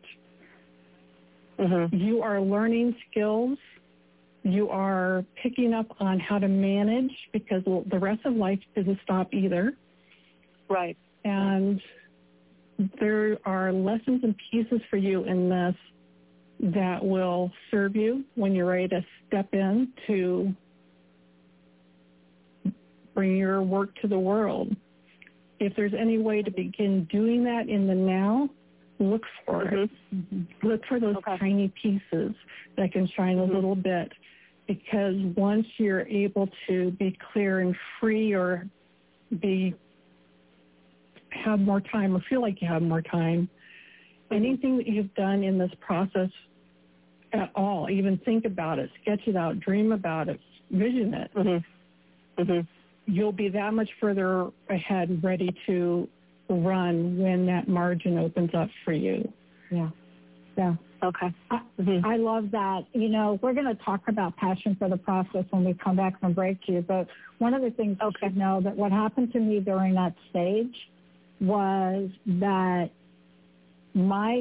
you are learning skills. You are picking up on how to manage, because the rest of life doesn't stop either. Right. And there are lessons and pieces for you in this that will serve you when you're ready to step in to bring your work to the world. If there's any way to begin doing that in the now, look for it. Look for those tiny pieces that can shine a little bit, because once you're able to be clear and free, or have more time, or feel like you have more time, anything that you've done in this process at all, even think about it, sketch it out, dream about it, vision it, you'll be that much further ahead, ready to run when that margin opens up for you. Yeah. Okay. I love that. We're going to talk about passion for the process when we come back from break to you, but one of the things you should know that what happened to me during that stage was that my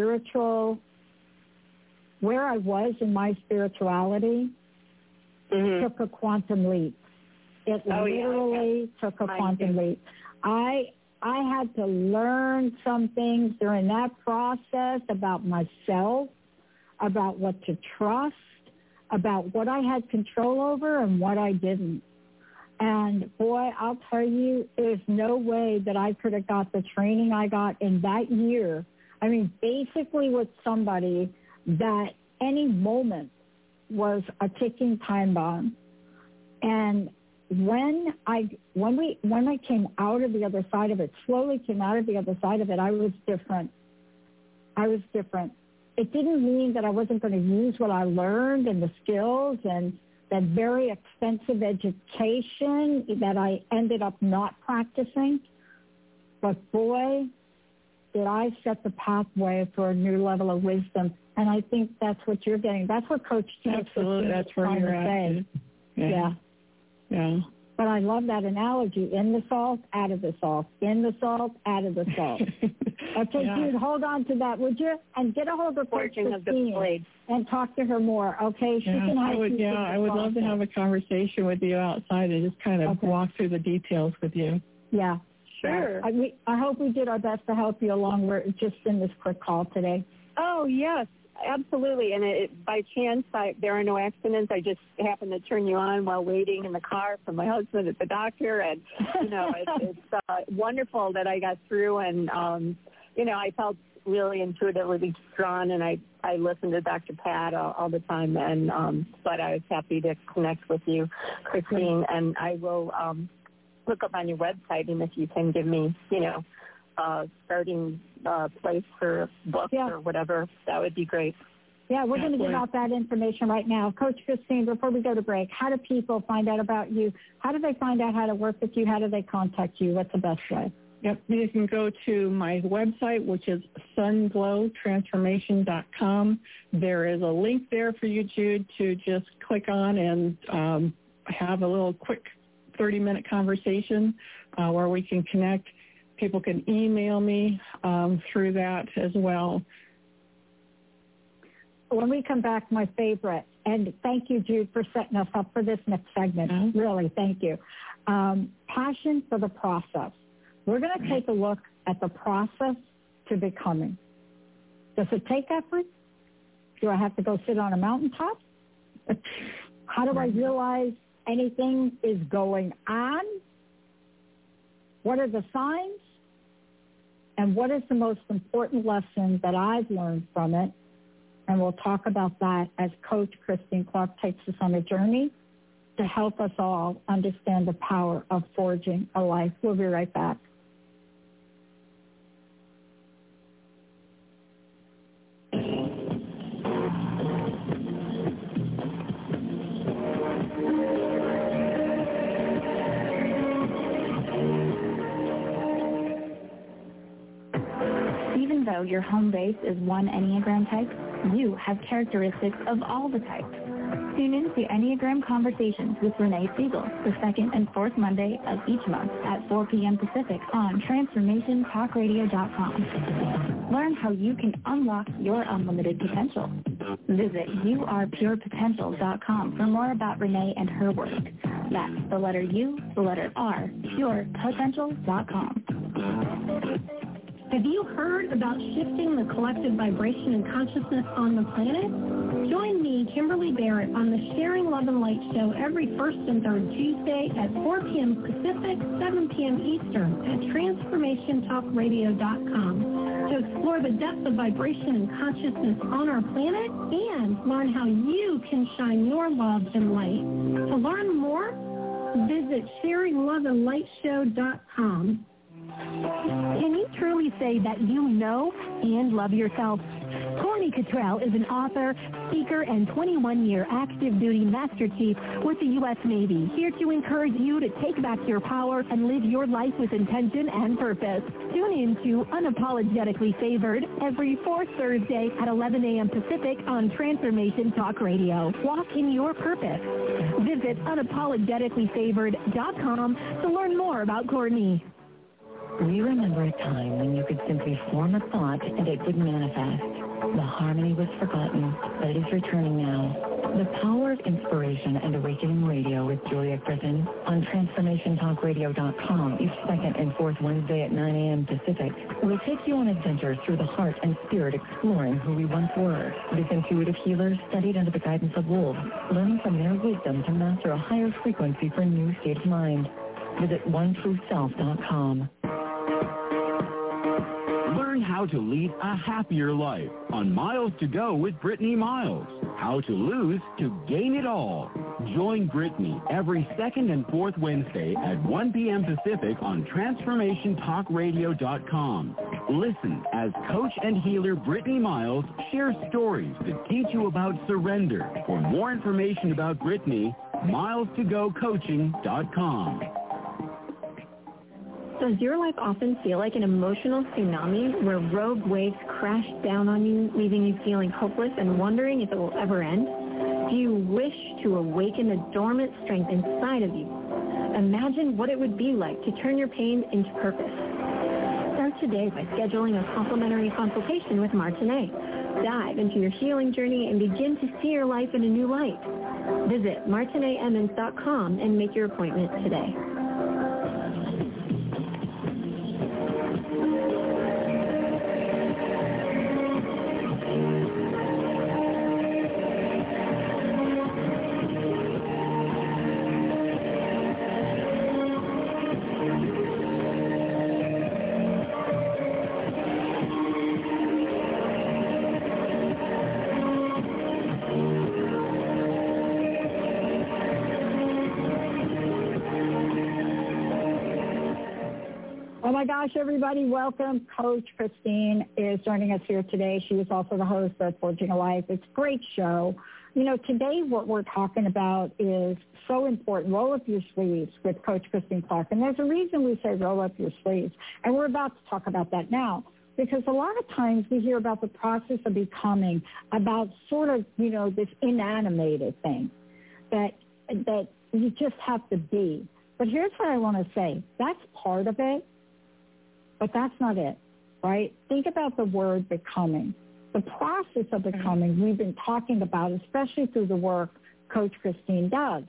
where I was in my spirituality took a quantum leap. It literally took a quantum leap. I I had to learn some things during that process about myself, about what to trust, about what I had control over and what I didn't. And boy, I'll tell you, there's no way that I could have got the training I got in that year. I mean, basically with somebody that any moment was a ticking time bomb. And when I came out of the other side of it, slowly came out of the other side of it, I was different. It didn't mean that I wasn't going to use what I learned and the skills and that very expensive education that I ended up not practicing. But boy, did I set the pathway for a new level of wisdom. And I think that's what you're getting. That's what Coach T is trying to say. Yeah. But I love that analogy. In the salt, out of the salt. In the salt, out of the salt. Okay, Jude, hold on to that, would you? And get a hold of Coach Christine and talk to her more, okay? She can help you. I would love to have a conversation with you outside and just kind of walk through the details with you. Yeah. Sure. I hope we did our best to help you along. We're just in this quick call today. Oh, yes, absolutely. And by chance, there are no accidents. I just happened to turn you on while waiting in the car for my husband at the doctor. And, it's wonderful that I got through. And, I felt really intuitively drawn. And I listened to Dr. Pat all the time. And but I was happy to connect with you, Christine. And I will look up on your website. And if you can give me, starting place for books or whatever, that would be great. Yeah, we're going to give out that information right now. Coach Christine, before we go to break, how do people find out about you? How do they find out how to work with you? How do they contact you? What's the best way? Yep, you can go to my website, which is sunglowtransformation.com. There is a link there for you, Jude, to just click on and have a little quick 30-minute conversation where we can connect. People can email me through that as well. When we come back, my favorite, and thank you, Jude, for setting us up for this next segment. Really, thank you. Passion for the process. We're going to take a look at the process to becoming. Does it take effort? Do I have to go sit on a mountaintop? How do I realize anything is going on? What are the signs? And what is the most important lesson that I've learned from it? And we'll talk about that as Coach Christine Clark takes us on a journey to help us all understand the power of forging a life. We'll be right back. Even though your home base is one Enneagram type, you have characteristics of all the types. Tune in to Enneagram Conversations with Renee Siegel, the second and fourth Monday of each month at 4 p.m. Pacific on TransformationTalkRadio.com. Learn how you can unlock your unlimited potential. Visit YouArePurePotential.com for more about Renee and her work. That's the letter U, the letter R, PurePotential.com. Have you heard about shifting the collective vibration and consciousness on the planet? Join me, Kimberly Barrett, on the Sharing Love and Light Show every first and third Tuesday at 4 p.m. Pacific, 7 p.m. Eastern at TransformationTalkRadio.com to explore the depth of vibration and consciousness on our planet and learn how you can shine your love and light. To learn more, visit SharingLoveAndLightShow.com. Can you truly say that you know and love yourself? Corny Cottrell is an author, speaker, and 21-year active duty Master Chief with the U.S. Navy, here to encourage you to take back your power and live your life with intention and purpose. Tune in to Unapologetically Favored every fourth Thursday at 11 a.m. Pacific on Transformation Talk Radio. Walk in your purpose. Visit unapologeticallyfavored.com to learn more about Courtney. Do you remember a time when you could simply form a thought and it would manifest? The harmony was forgotten, but it is returning now. The Power of Inspiration and Awakening Radio with Julia Griffin on TransformationTalkRadio.com each second and fourth Wednesday at 9 a.m. Pacific will take you on adventures through the heart and spirit, exploring who we once were. This intuitive healer studied under the guidance of wolves, learning from their wisdom to master a higher frequency for a new state of mind. Visit OneTrueSelf.com. Learn how to lead a happier life on Miles to Go with Brittany Miles. How to lose to gain it all. Join Brittany every second and fourth Wednesday at 1 p.m. Pacific on TransformationTalkRadio.com. Listen as coach and healer Brittany Miles shares stories that teach you about surrender. For more information about Brittany, milestogocoaching.com. Does your life often feel like an emotional tsunami where rogue waves crash down on you, leaving you feeling hopeless and wondering if it will ever end? Do you wish to awaken the dormant strength inside of you? Imagine what it would be like to turn your pain into purpose. Start today by scheduling a complimentary consultation with Martinet. Dive into your healing journey and begin to see your life in a new light. Visit martinetemmons.com and make your appointment today. Oh my gosh, everybody, welcome. Coach Christine is joining us here today. She is also the host of Forging a Life. It's a great show. You know, today what we're talking about is so important. Roll up your sleeves with Coach Christine Clark. And there's a reason we say roll up your sleeves. And we're about to talk about that now. Because a lot of times we hear about the process of becoming, about sort of, you know, this inanimated thing that you just have to be. But here's what I want to say. That's part of it. But that's not it, right? Think about the word becoming. The process of becoming we've been talking about, especially through the work Coach Christine does,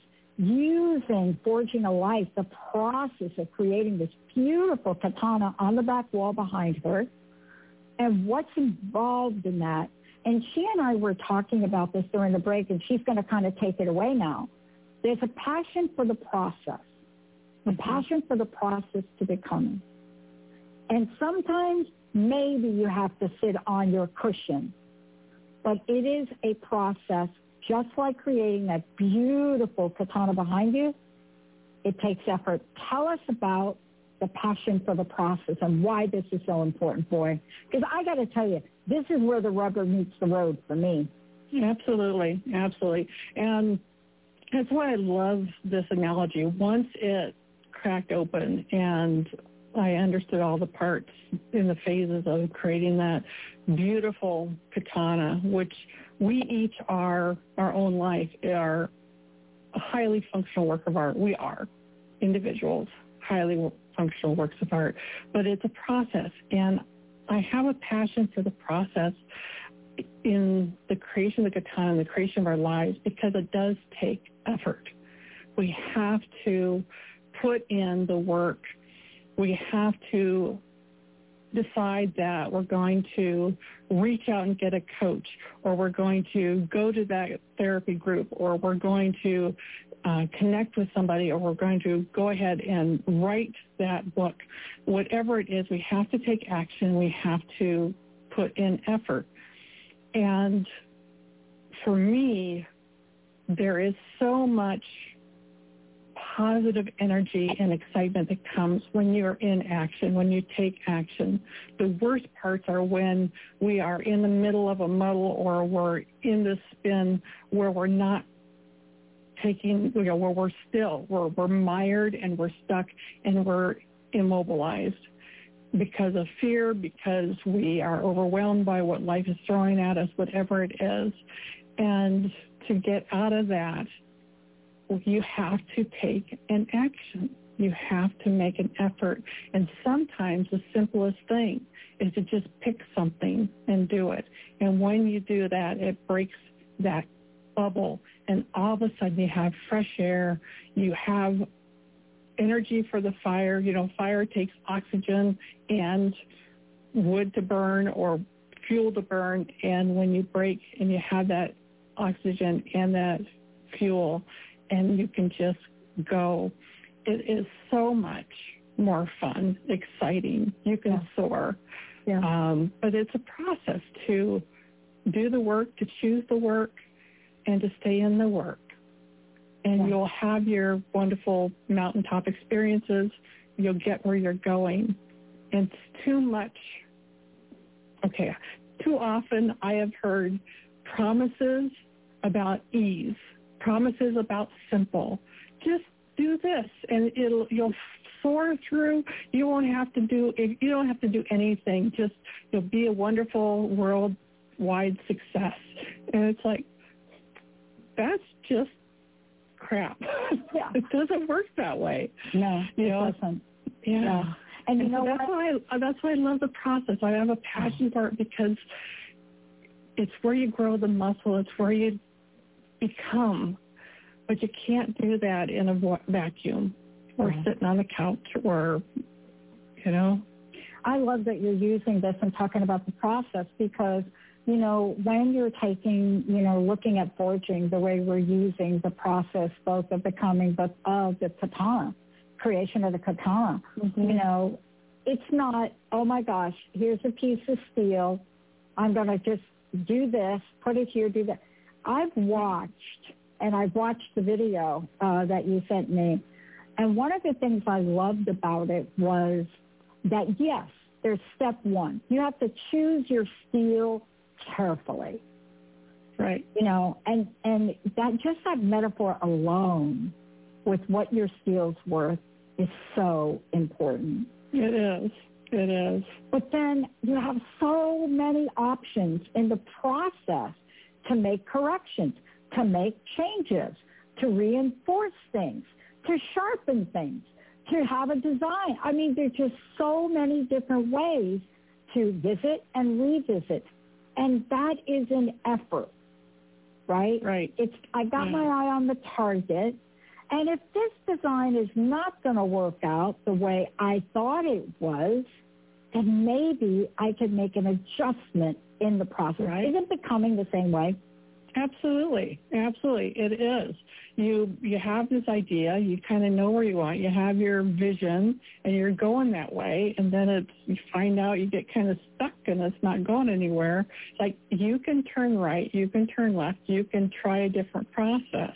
using Forging a Life, the process of creating this beautiful katana on the back wall behind her, and what's involved in that. And she and I were talking about this during the break, and she's going to kind of take it away now. There's a passion for the process, a passion for the process to becoming. And sometimes maybe you have to sit on your cushion, but it is a process, just like creating that beautiful katana behind you. It takes effort. Tell us about the passion for the process and why this is so important, boy. Because I got to tell you, this is where the rubber meets the road for me. Absolutely, absolutely. And that's why I love this analogy. Once it cracked open and I understood all the parts in the phases of creating that beautiful katana, which we each are, our own life, are a highly functional work of art. We are individuals, highly functional works of art, but it's a process. And I have a passion for the process in the creation of the katana and the creation of our lives because it does take effort. We have to put in the work. We have to decide that we're going to reach out and get a coach, or we're going to go to that therapy group, or we're going to connect with somebody, or we're going to go ahead and write that book. Whatever it is, we have to take action. We have to put in effort. And for me, there is so much positive energy and excitement that comes when you're in action, when you take action. The worst parts are when we are in the middle of a muddle, or we're in the spin where we're not taking, where we're still, we're mired and we're stuck and we're immobilized because of fear, because we are overwhelmed by what life is throwing at us, whatever it is. And to get out of that, you have to take an action. You have to make an effort. And sometimes the simplest thing is to just pick something and do it. And when you do that, it breaks that bubble, and all of a sudden you have fresh air, you have energy for the fire. You know, fire takes oxygen and wood to burn or fuel to burn, and when you break and you have that oxygen and that fuel and you can just go, it is so much more fun, exciting. You can soar. Yeah. But it's a process to do the work, to choose the work, and to stay in the work. And you'll have your wonderful mountaintop experiences. You'll get where you're going. And it's too much. Okay, too often I have heard promises about ease, promises about simple. Just do this, and you'll soar through. You don't have to do anything. Just you'll be a wonderful worldwide success. And it's like, that's just crap. Yeah. It doesn't work that way. No, it doesn't. Yeah. No. And you know that's why I love the process. I have a passion for it because it's where you grow the muscle. It's where you become. But you can't do that in a vacuum or sitting on the couch or, you know. I love that you're using this and talking about the process because, you know, when you're taking, you know, looking at forging the way we're using the process both of becoming but of the katana, creation of the katana, you know, it's not, oh my gosh, here's a piece of steel. I'm going to just do this, put it here, do that. I've watched the video that you sent me. And one of the things I loved about it was that, yes, there's step one. You have to choose your steel carefully. Right. You know, and that metaphor alone with what your steel's worth is so important. It is. But then you have so many options in the process to make corrections, to make changes, to reinforce things, to sharpen things, to have a design. I mean, there's just so many different ways to visit and revisit. And that is an effort, right? Right. I got my eye on the target. And if this design is not going to work out the way I thought it was, then maybe I could make an adjustment in the process. Right. Is it becoming the same way? Absolutely. It is. You have this idea, you kind of know where you want, you have your vision, and you're going that way, and then you find out you get kind of stuck and it's not going anywhere. Like, you can turn right, you can turn left, you can try a different process.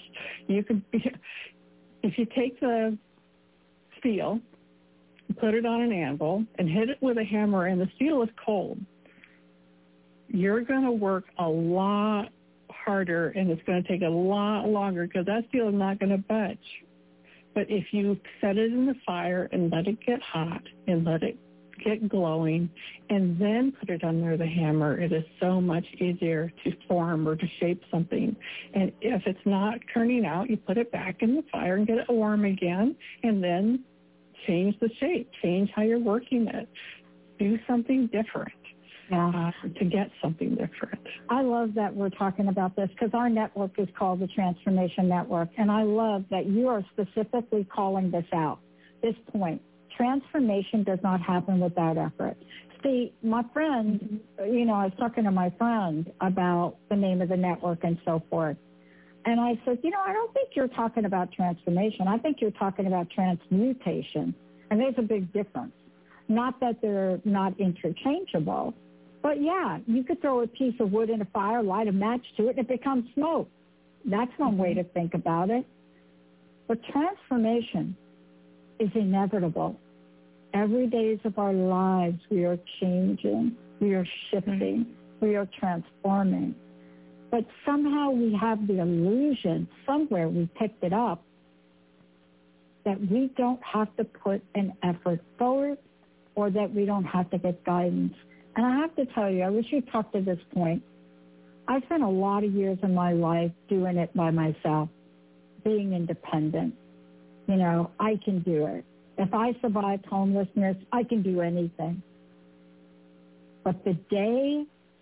If you take the steel, put it on an anvil, and hit it with a hammer, and the steel is cold, you're going to work a lot harder, and it's going to take a lot longer because that steel is not going to budge. But if you set it in the fire and let it get hot and let it get glowing and then put it under the hammer, it is so much easier to form or to shape something. And if it's not turning out, you put it back in the fire and get it warm again, and then change the shape, change how you're working it. Do something different. To get something different. I love that we're talking about this because our network is called the Transformation Network, and I love that you are specifically calling this out, this point. Transformation does not happen without effort. See, my friend, you know, I was talking to my friend about the name of the network and so forth, and I said, you know, I don't think you're talking about transformation. I think you're talking about transmutation, and there's a big difference. Not that they're not interchangeable, but yeah, you could throw a piece of wood in a fire, light a match to it, and it becomes smoke. That's one way to think about it. But transformation is inevitable. Every days of our lives, we are changing, we are shifting, we are transforming. But somehow we have the illusion, somewhere we picked it up, that we don't have to put an effort forward or that we don't have to get guidance. And I have to tell you, I wish you'd talked to this point. I spent a lot of years in my life doing it by myself, being independent. You know, I can do it. If I survived homelessness, I can do anything. But the day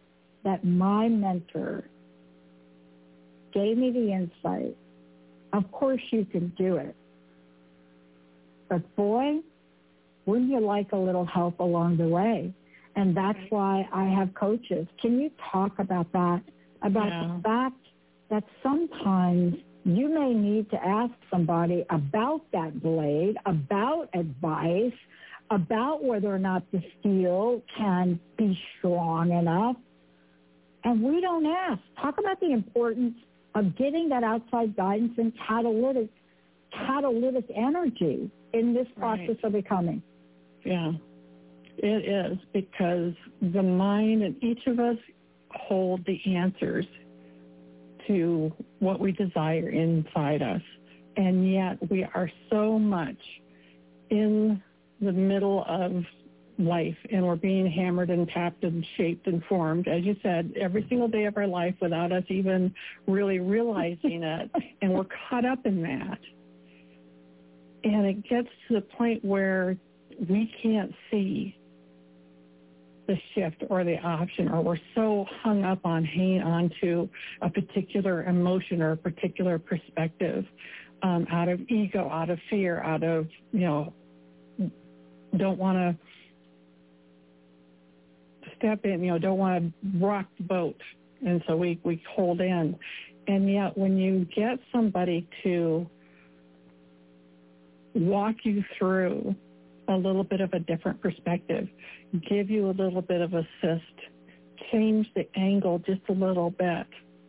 that my mentor gave me the insight, of course you can do it. But boy, wouldn't you like a little help along the way? And that's why I have coaches. Can you talk about that? About the fact that sometimes you may need to ask somebody about that blade, about advice, about whether or not the steel can be strong enough. And we don't ask. Talk about the importance of getting that outside guidance and catalytic energy in this process of becoming. Yeah, it is, because the mind and each of us hold the answers to what we desire inside us. And yet we are so much in the middle of life, and we're being hammered and tapped and shaped and formed, as you said, every single day of our life without us even really realizing it. And we're caught up in that. And it gets to the point where we can't see the shift or the option, or we're so hung up on hanging on to a particular emotion or a particular perspective, out of ego, out of fear, out of, don't want to step in, don't want to rock the boat. And so we hold in. And yet when you get somebody to walk you through a little bit of a different perspective, give you a little bit of assist, change the angle just a little bit,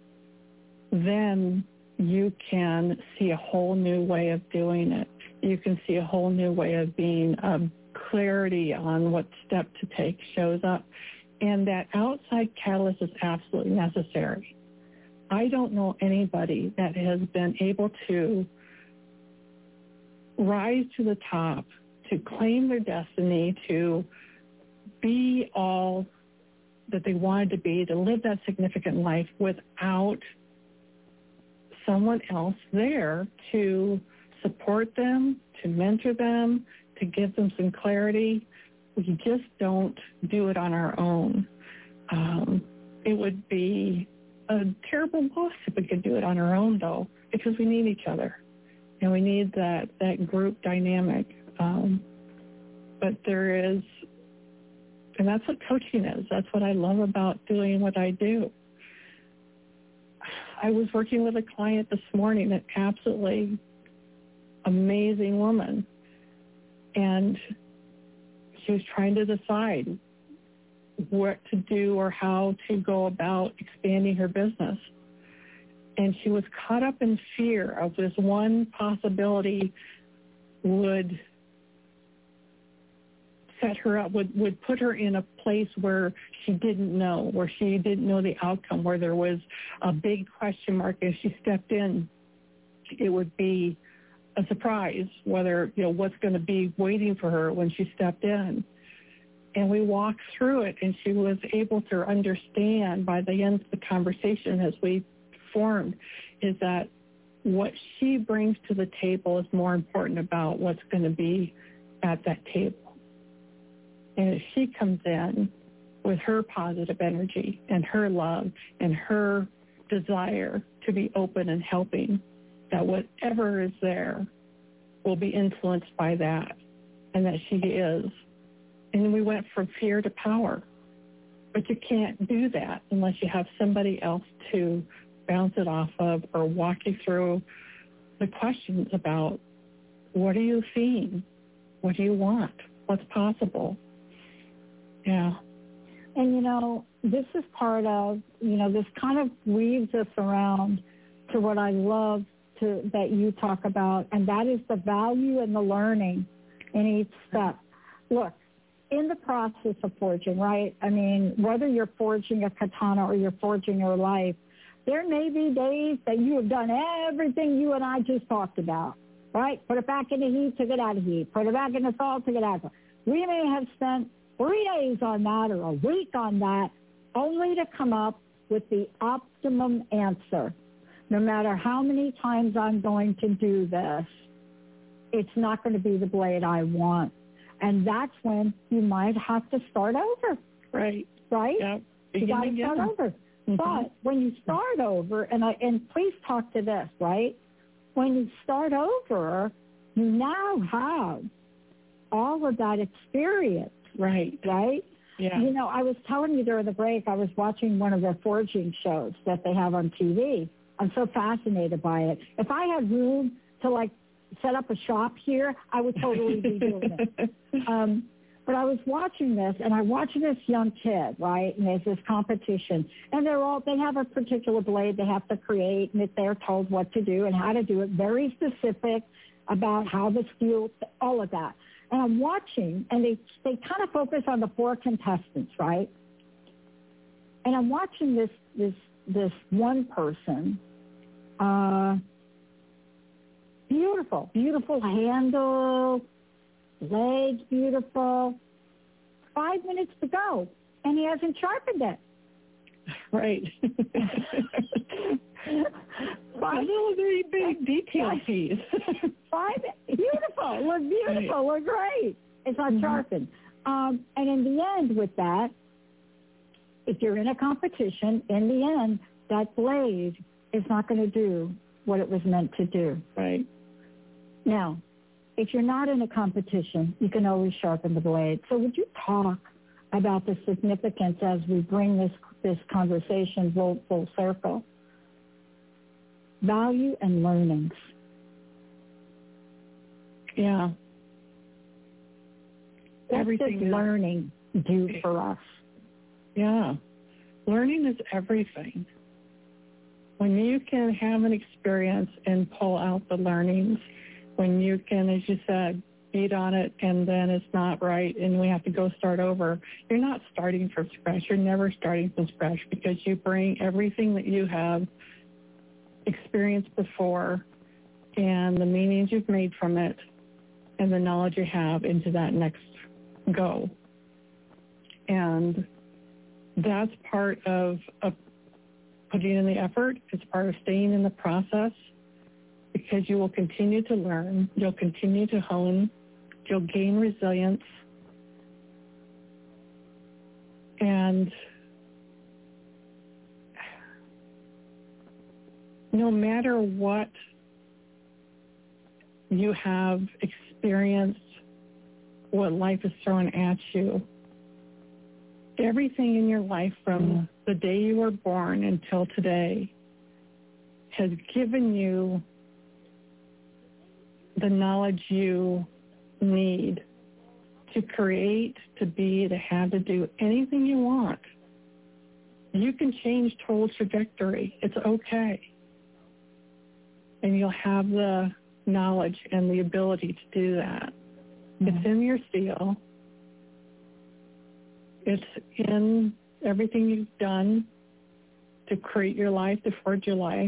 then you can see a whole new way of doing it. You can see a whole new way of being, clarity on what step to take shows up. And that outside catalyst is absolutely necessary. I don't know anybody that has been able to rise to the top, to claim their destiny, to be all that they wanted to be, to live that significant life without someone else there to support them, to mentor them, to give them some clarity. We just don't do it on our own. It would be a terrible loss if we could do it on our own, though, because we need each other. And we need that group dynamic. But there is, and that's what coaching is. That's what I love about doing what I do. I was working with a client this morning, an absolutely amazing woman, and she was trying to decide what to do or how to go about expanding her business. And she was caught up in fear of this one possibility would set her up, would put her in a place where she didn't know the outcome, where there was a big question mark. As she stepped in, it would be a surprise whether, what's going to be waiting for her when she stepped in. And we walked through it, and she was able to understand by the end of the conversation as we formed is that what she brings to the table is more important about what's going to be at that table. And if she comes in with her positive energy and her love and her desire to be open and helping, that whatever is there will be influenced by that, and that she is. And we went from fear to power. But you can't do that unless you have somebody else to bounce it off of or walk you through the questions about, what are you seeing? What do you want? What's possible? Yeah. And, this is part of, this kind of weaves us around to what I love that you talk about, and that is the value and the learning in each step. Look, in the process of forging, right? I mean, whether you're forging a katana or you're forging your life, there may be days that you have done everything you and I just talked about, right? Put it back in the heat, took it out of heat. Put it back in the salt, took it out of salt. We may have spent 3 days on that or a week on that, only to come up with the optimum answer. No matter how many times I'm going to do this, it's not going to be the blade I want. And that's when you might have to start over. Right. Right? Yep. You got to start over. Mm-hmm. But when you start over, and please talk to this, right? When you start over, you now have all of that experience. Right. Right? Yeah. You know, I was telling you during the break, I was watching one of the foraging shows that they have on TV. I'm so fascinated by it. If I had room to, like, set up a shop here, I would totally be doing it. But I was watching this, and I watched this young kid, right? And there's this competition, and they have a particular blade they have to create, and they're told what to do and how to do it, very specific about how the steel, all of that. And I'm watching, and they kind of focus on the 4 contestants, right? And I'm watching this one person, beautiful handle, legs beautiful, 5 minutes to go, and he hasn't sharpened it. Right. A little very big detail piece. Beautiful, look great. It's not sharpened. And in the end with that, if you're in a competition, in the end, that blade is not going to do what it was meant to do. Right. Now, if you're not in a competition, you can always sharpen the blade. So would you talk about the significance as we bring this conversation full circle? Value and learnings. Yeah. What does learning do for us? Yeah. Learning is everything. When you can have an experience and pull out the learnings, when you can, as you said, beat on it and then it's not right and we have to go start over, you're not starting from scratch. You're never starting from scratch because you bring everything that you have experienced before and the meanings you've made from it and the knowledge you have into that next go. And that's part of putting in the effort. It's part of staying in the process, because you will continue to learn, you'll continue to hone, you'll gain resilience, and no matter what you have experienced, what life is throwing at you, everything in your life from the day you were born until today has given you the knowledge you need to create, to be, to have, to do anything you want. You can change total trajectory. It's okay. And you'll have the knowledge and the ability to do that. It's in your steel. It's in everything you've done to create your life, to forge your life.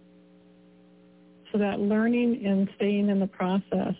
So that learning and staying in the process,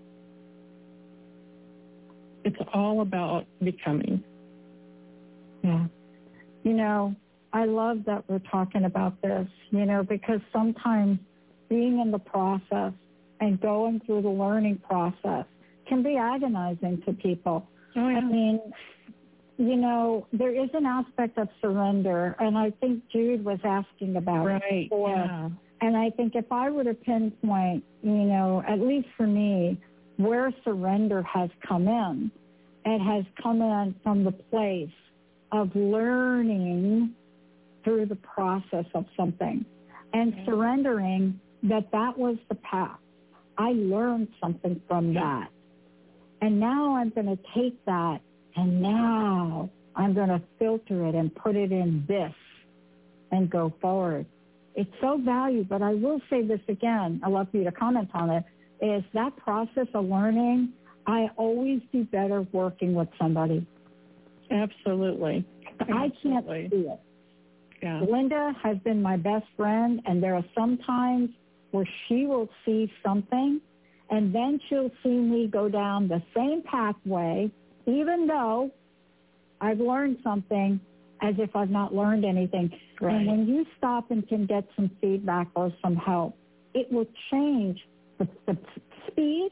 it's all about becoming. Yeah. You know, I love that we're talking about this, you know, because sometimes being in the process and going through the learning process can be agonizing to people. Oh, yeah. I mean, you know, there is an aspect of surrender, and I think Jude was asking about it before. Yeah. And I think if I were to pinpoint, you know, at least for me, where surrender has come in, it has come in from the place of learning through the process of something and surrendering that was the path. I learned something from that. And now I'm going to take that and now I'm going to filter it and put it in this and go forward. It's so valued, but I will say this again. I'd love for you to comment on it, is that process of learning, I always do better working with somebody. Absolutely. I can't see it. Yeah. Linda has been my best friend, and there are some times where she will see something, and then she'll see me go down the same pathway, even though I've learned something, as if I've not learned anything. Right. And when you stop and can get some feedback or some help, it will change the speed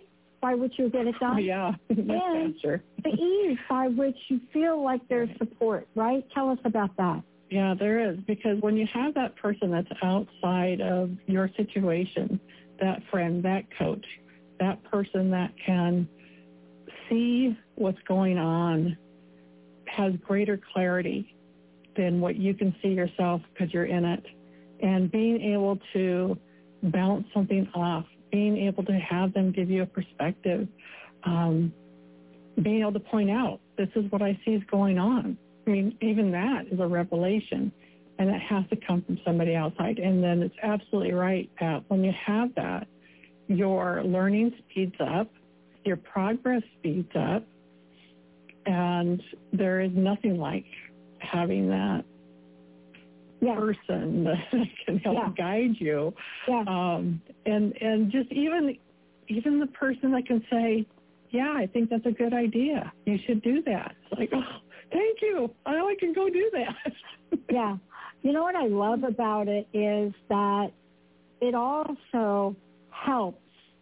by which you'll get it done. Yeah, and faster. the ease by which you feel like there's support, right? Tell us about that. Yeah, there is, because when you have that person that's outside of your situation, that friend, that coach, that person that can see what's going on, has greater clarity than what you can see yourself because you're in it. And being able to bounce something off, being able to have them give you a perspective, being able to point out, this is what I see is going on. I mean, even that is a revelation, and that has to come from somebody outside. And then it's absolutely right, Pat, when you have that, your learning speeds up, your progress speeds up, and there is nothing like having that person that can help guide you. And just even the person that can say, yeah, I think that's a good idea. You should do that. It's like, oh, thank you. I can go do that. Yeah. You know what I love about it is that it also helps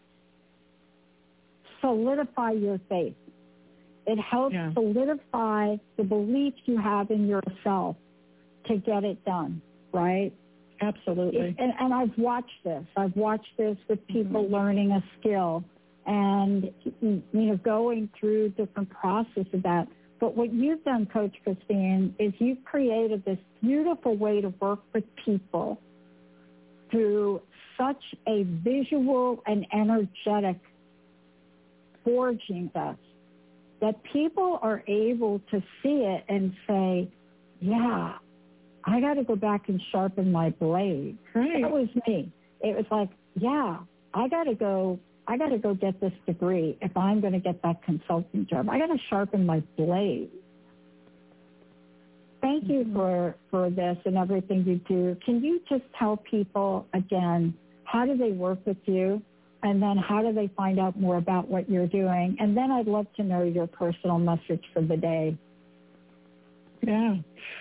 solidify your faith. It helps solidify the belief you have in yourself to get it done, right? Absolutely. And I've watched this. I've watched this with people learning a skill and, going through different process of that. But what you've done, Coach Christine, is you've created this beautiful way to work with people through such a visual and energetic forging us that people are able to see it and say, yeah, I got to go back and sharpen my blade. Right. That was me. It was like, yeah, I got to go get this degree if I'm going to get that consulting job. I got to sharpen my blade. Thank you for this and everything you do. Can you just tell people again, how do they work with you? And then how do they find out more about what you're doing? And then I'd love to know your personal message for the day. Yeah.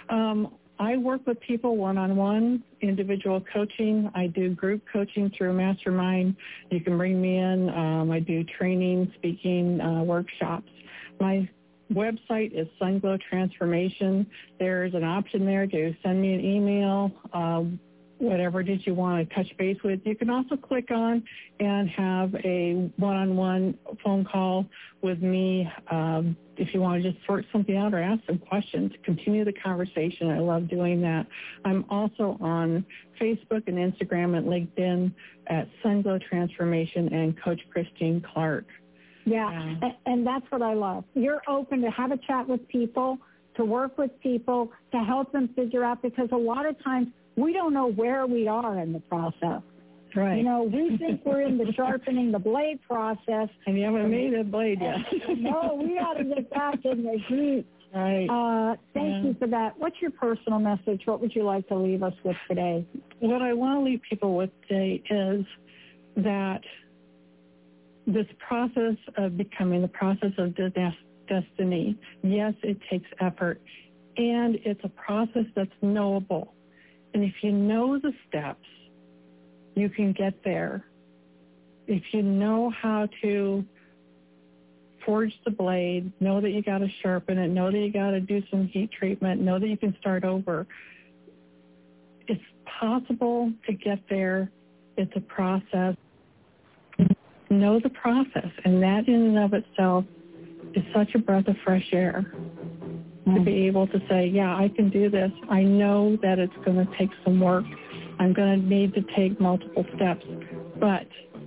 I work with people one-on-one, individual coaching. I do group coaching through Mastermind. You can bring me in. I do training, speaking, workshops. My website is Sunglow Transformation. There's an option there to send me an email, whatever it is you want to touch base with. You can also click on and have a one-on-one phone call with me if you want to just sort something out or ask some questions, continue the conversation. I love doing that. I'm also on Facebook and Instagram and LinkedIn at Sunglow Transformation and Coach Christine Clark. Yeah, and that's what I love. You're open to have a chat with people, to work with people, to help them figure out, because a lot of times we don't know where we are in the process. Right. We think we're in the sharpening the blade process. And you haven't made a blade yet. No, we got to get back in the heat. Right. Thank you for that. What's your personal message? What would you like to leave us with today? What I want to leave people with today is that this process of becoming, the process of destiny, yes, it takes effort, and it's a process that's knowable. And if you know the steps, you can get there. If you know how to forge the blade, know that you got to sharpen it, know that you got to do some heat treatment, know that you can start over. It's possible to get there. It's a process. Know the process, and that in and of itself is such a breath of fresh air. To be able to say, yeah, I can do this. I know that it's going to take some work. I'm going to need to take multiple steps, but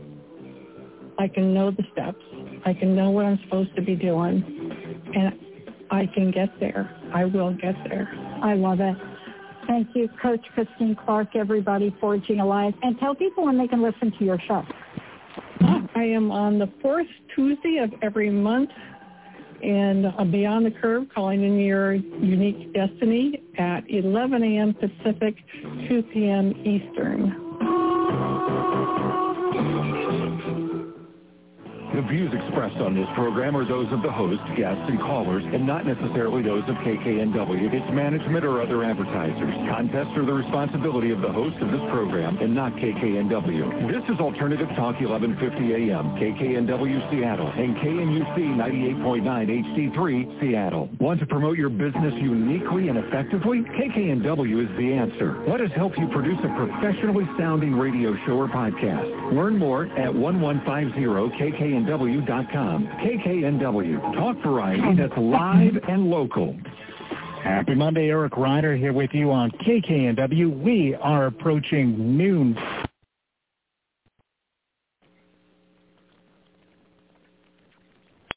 I can know the steps. I can know what I'm supposed to be doing, and I can get there. I will get there. I love it. Thank you, Coach Christine Clark, everybody, Forging a Life. And tell people when they can listen to your show. I am on the fourth Tuesday of every month, and Beyond the Curve, calling in your unique destiny at 11 a.m. Pacific, 2 p.m. Eastern. The views expressed on this program are those of the host, guests, and callers, and not necessarily those of KKNW, its management, or other advertisers. Contests are the responsibility of the host of this program and not KKNW. This is Alternative Talk 1150 AM, KKNW Seattle, and KNUC 98.9 HD3 Seattle. Want to promote your business uniquely and effectively? KKNW is the answer. Let us help you produce a professionally sounding radio show or podcast. Learn more at 1150kknw.com. KKNW. Talk variety that's live and local. Happy Monday, Eric Ryder here with you on KKNW. We are approaching noon.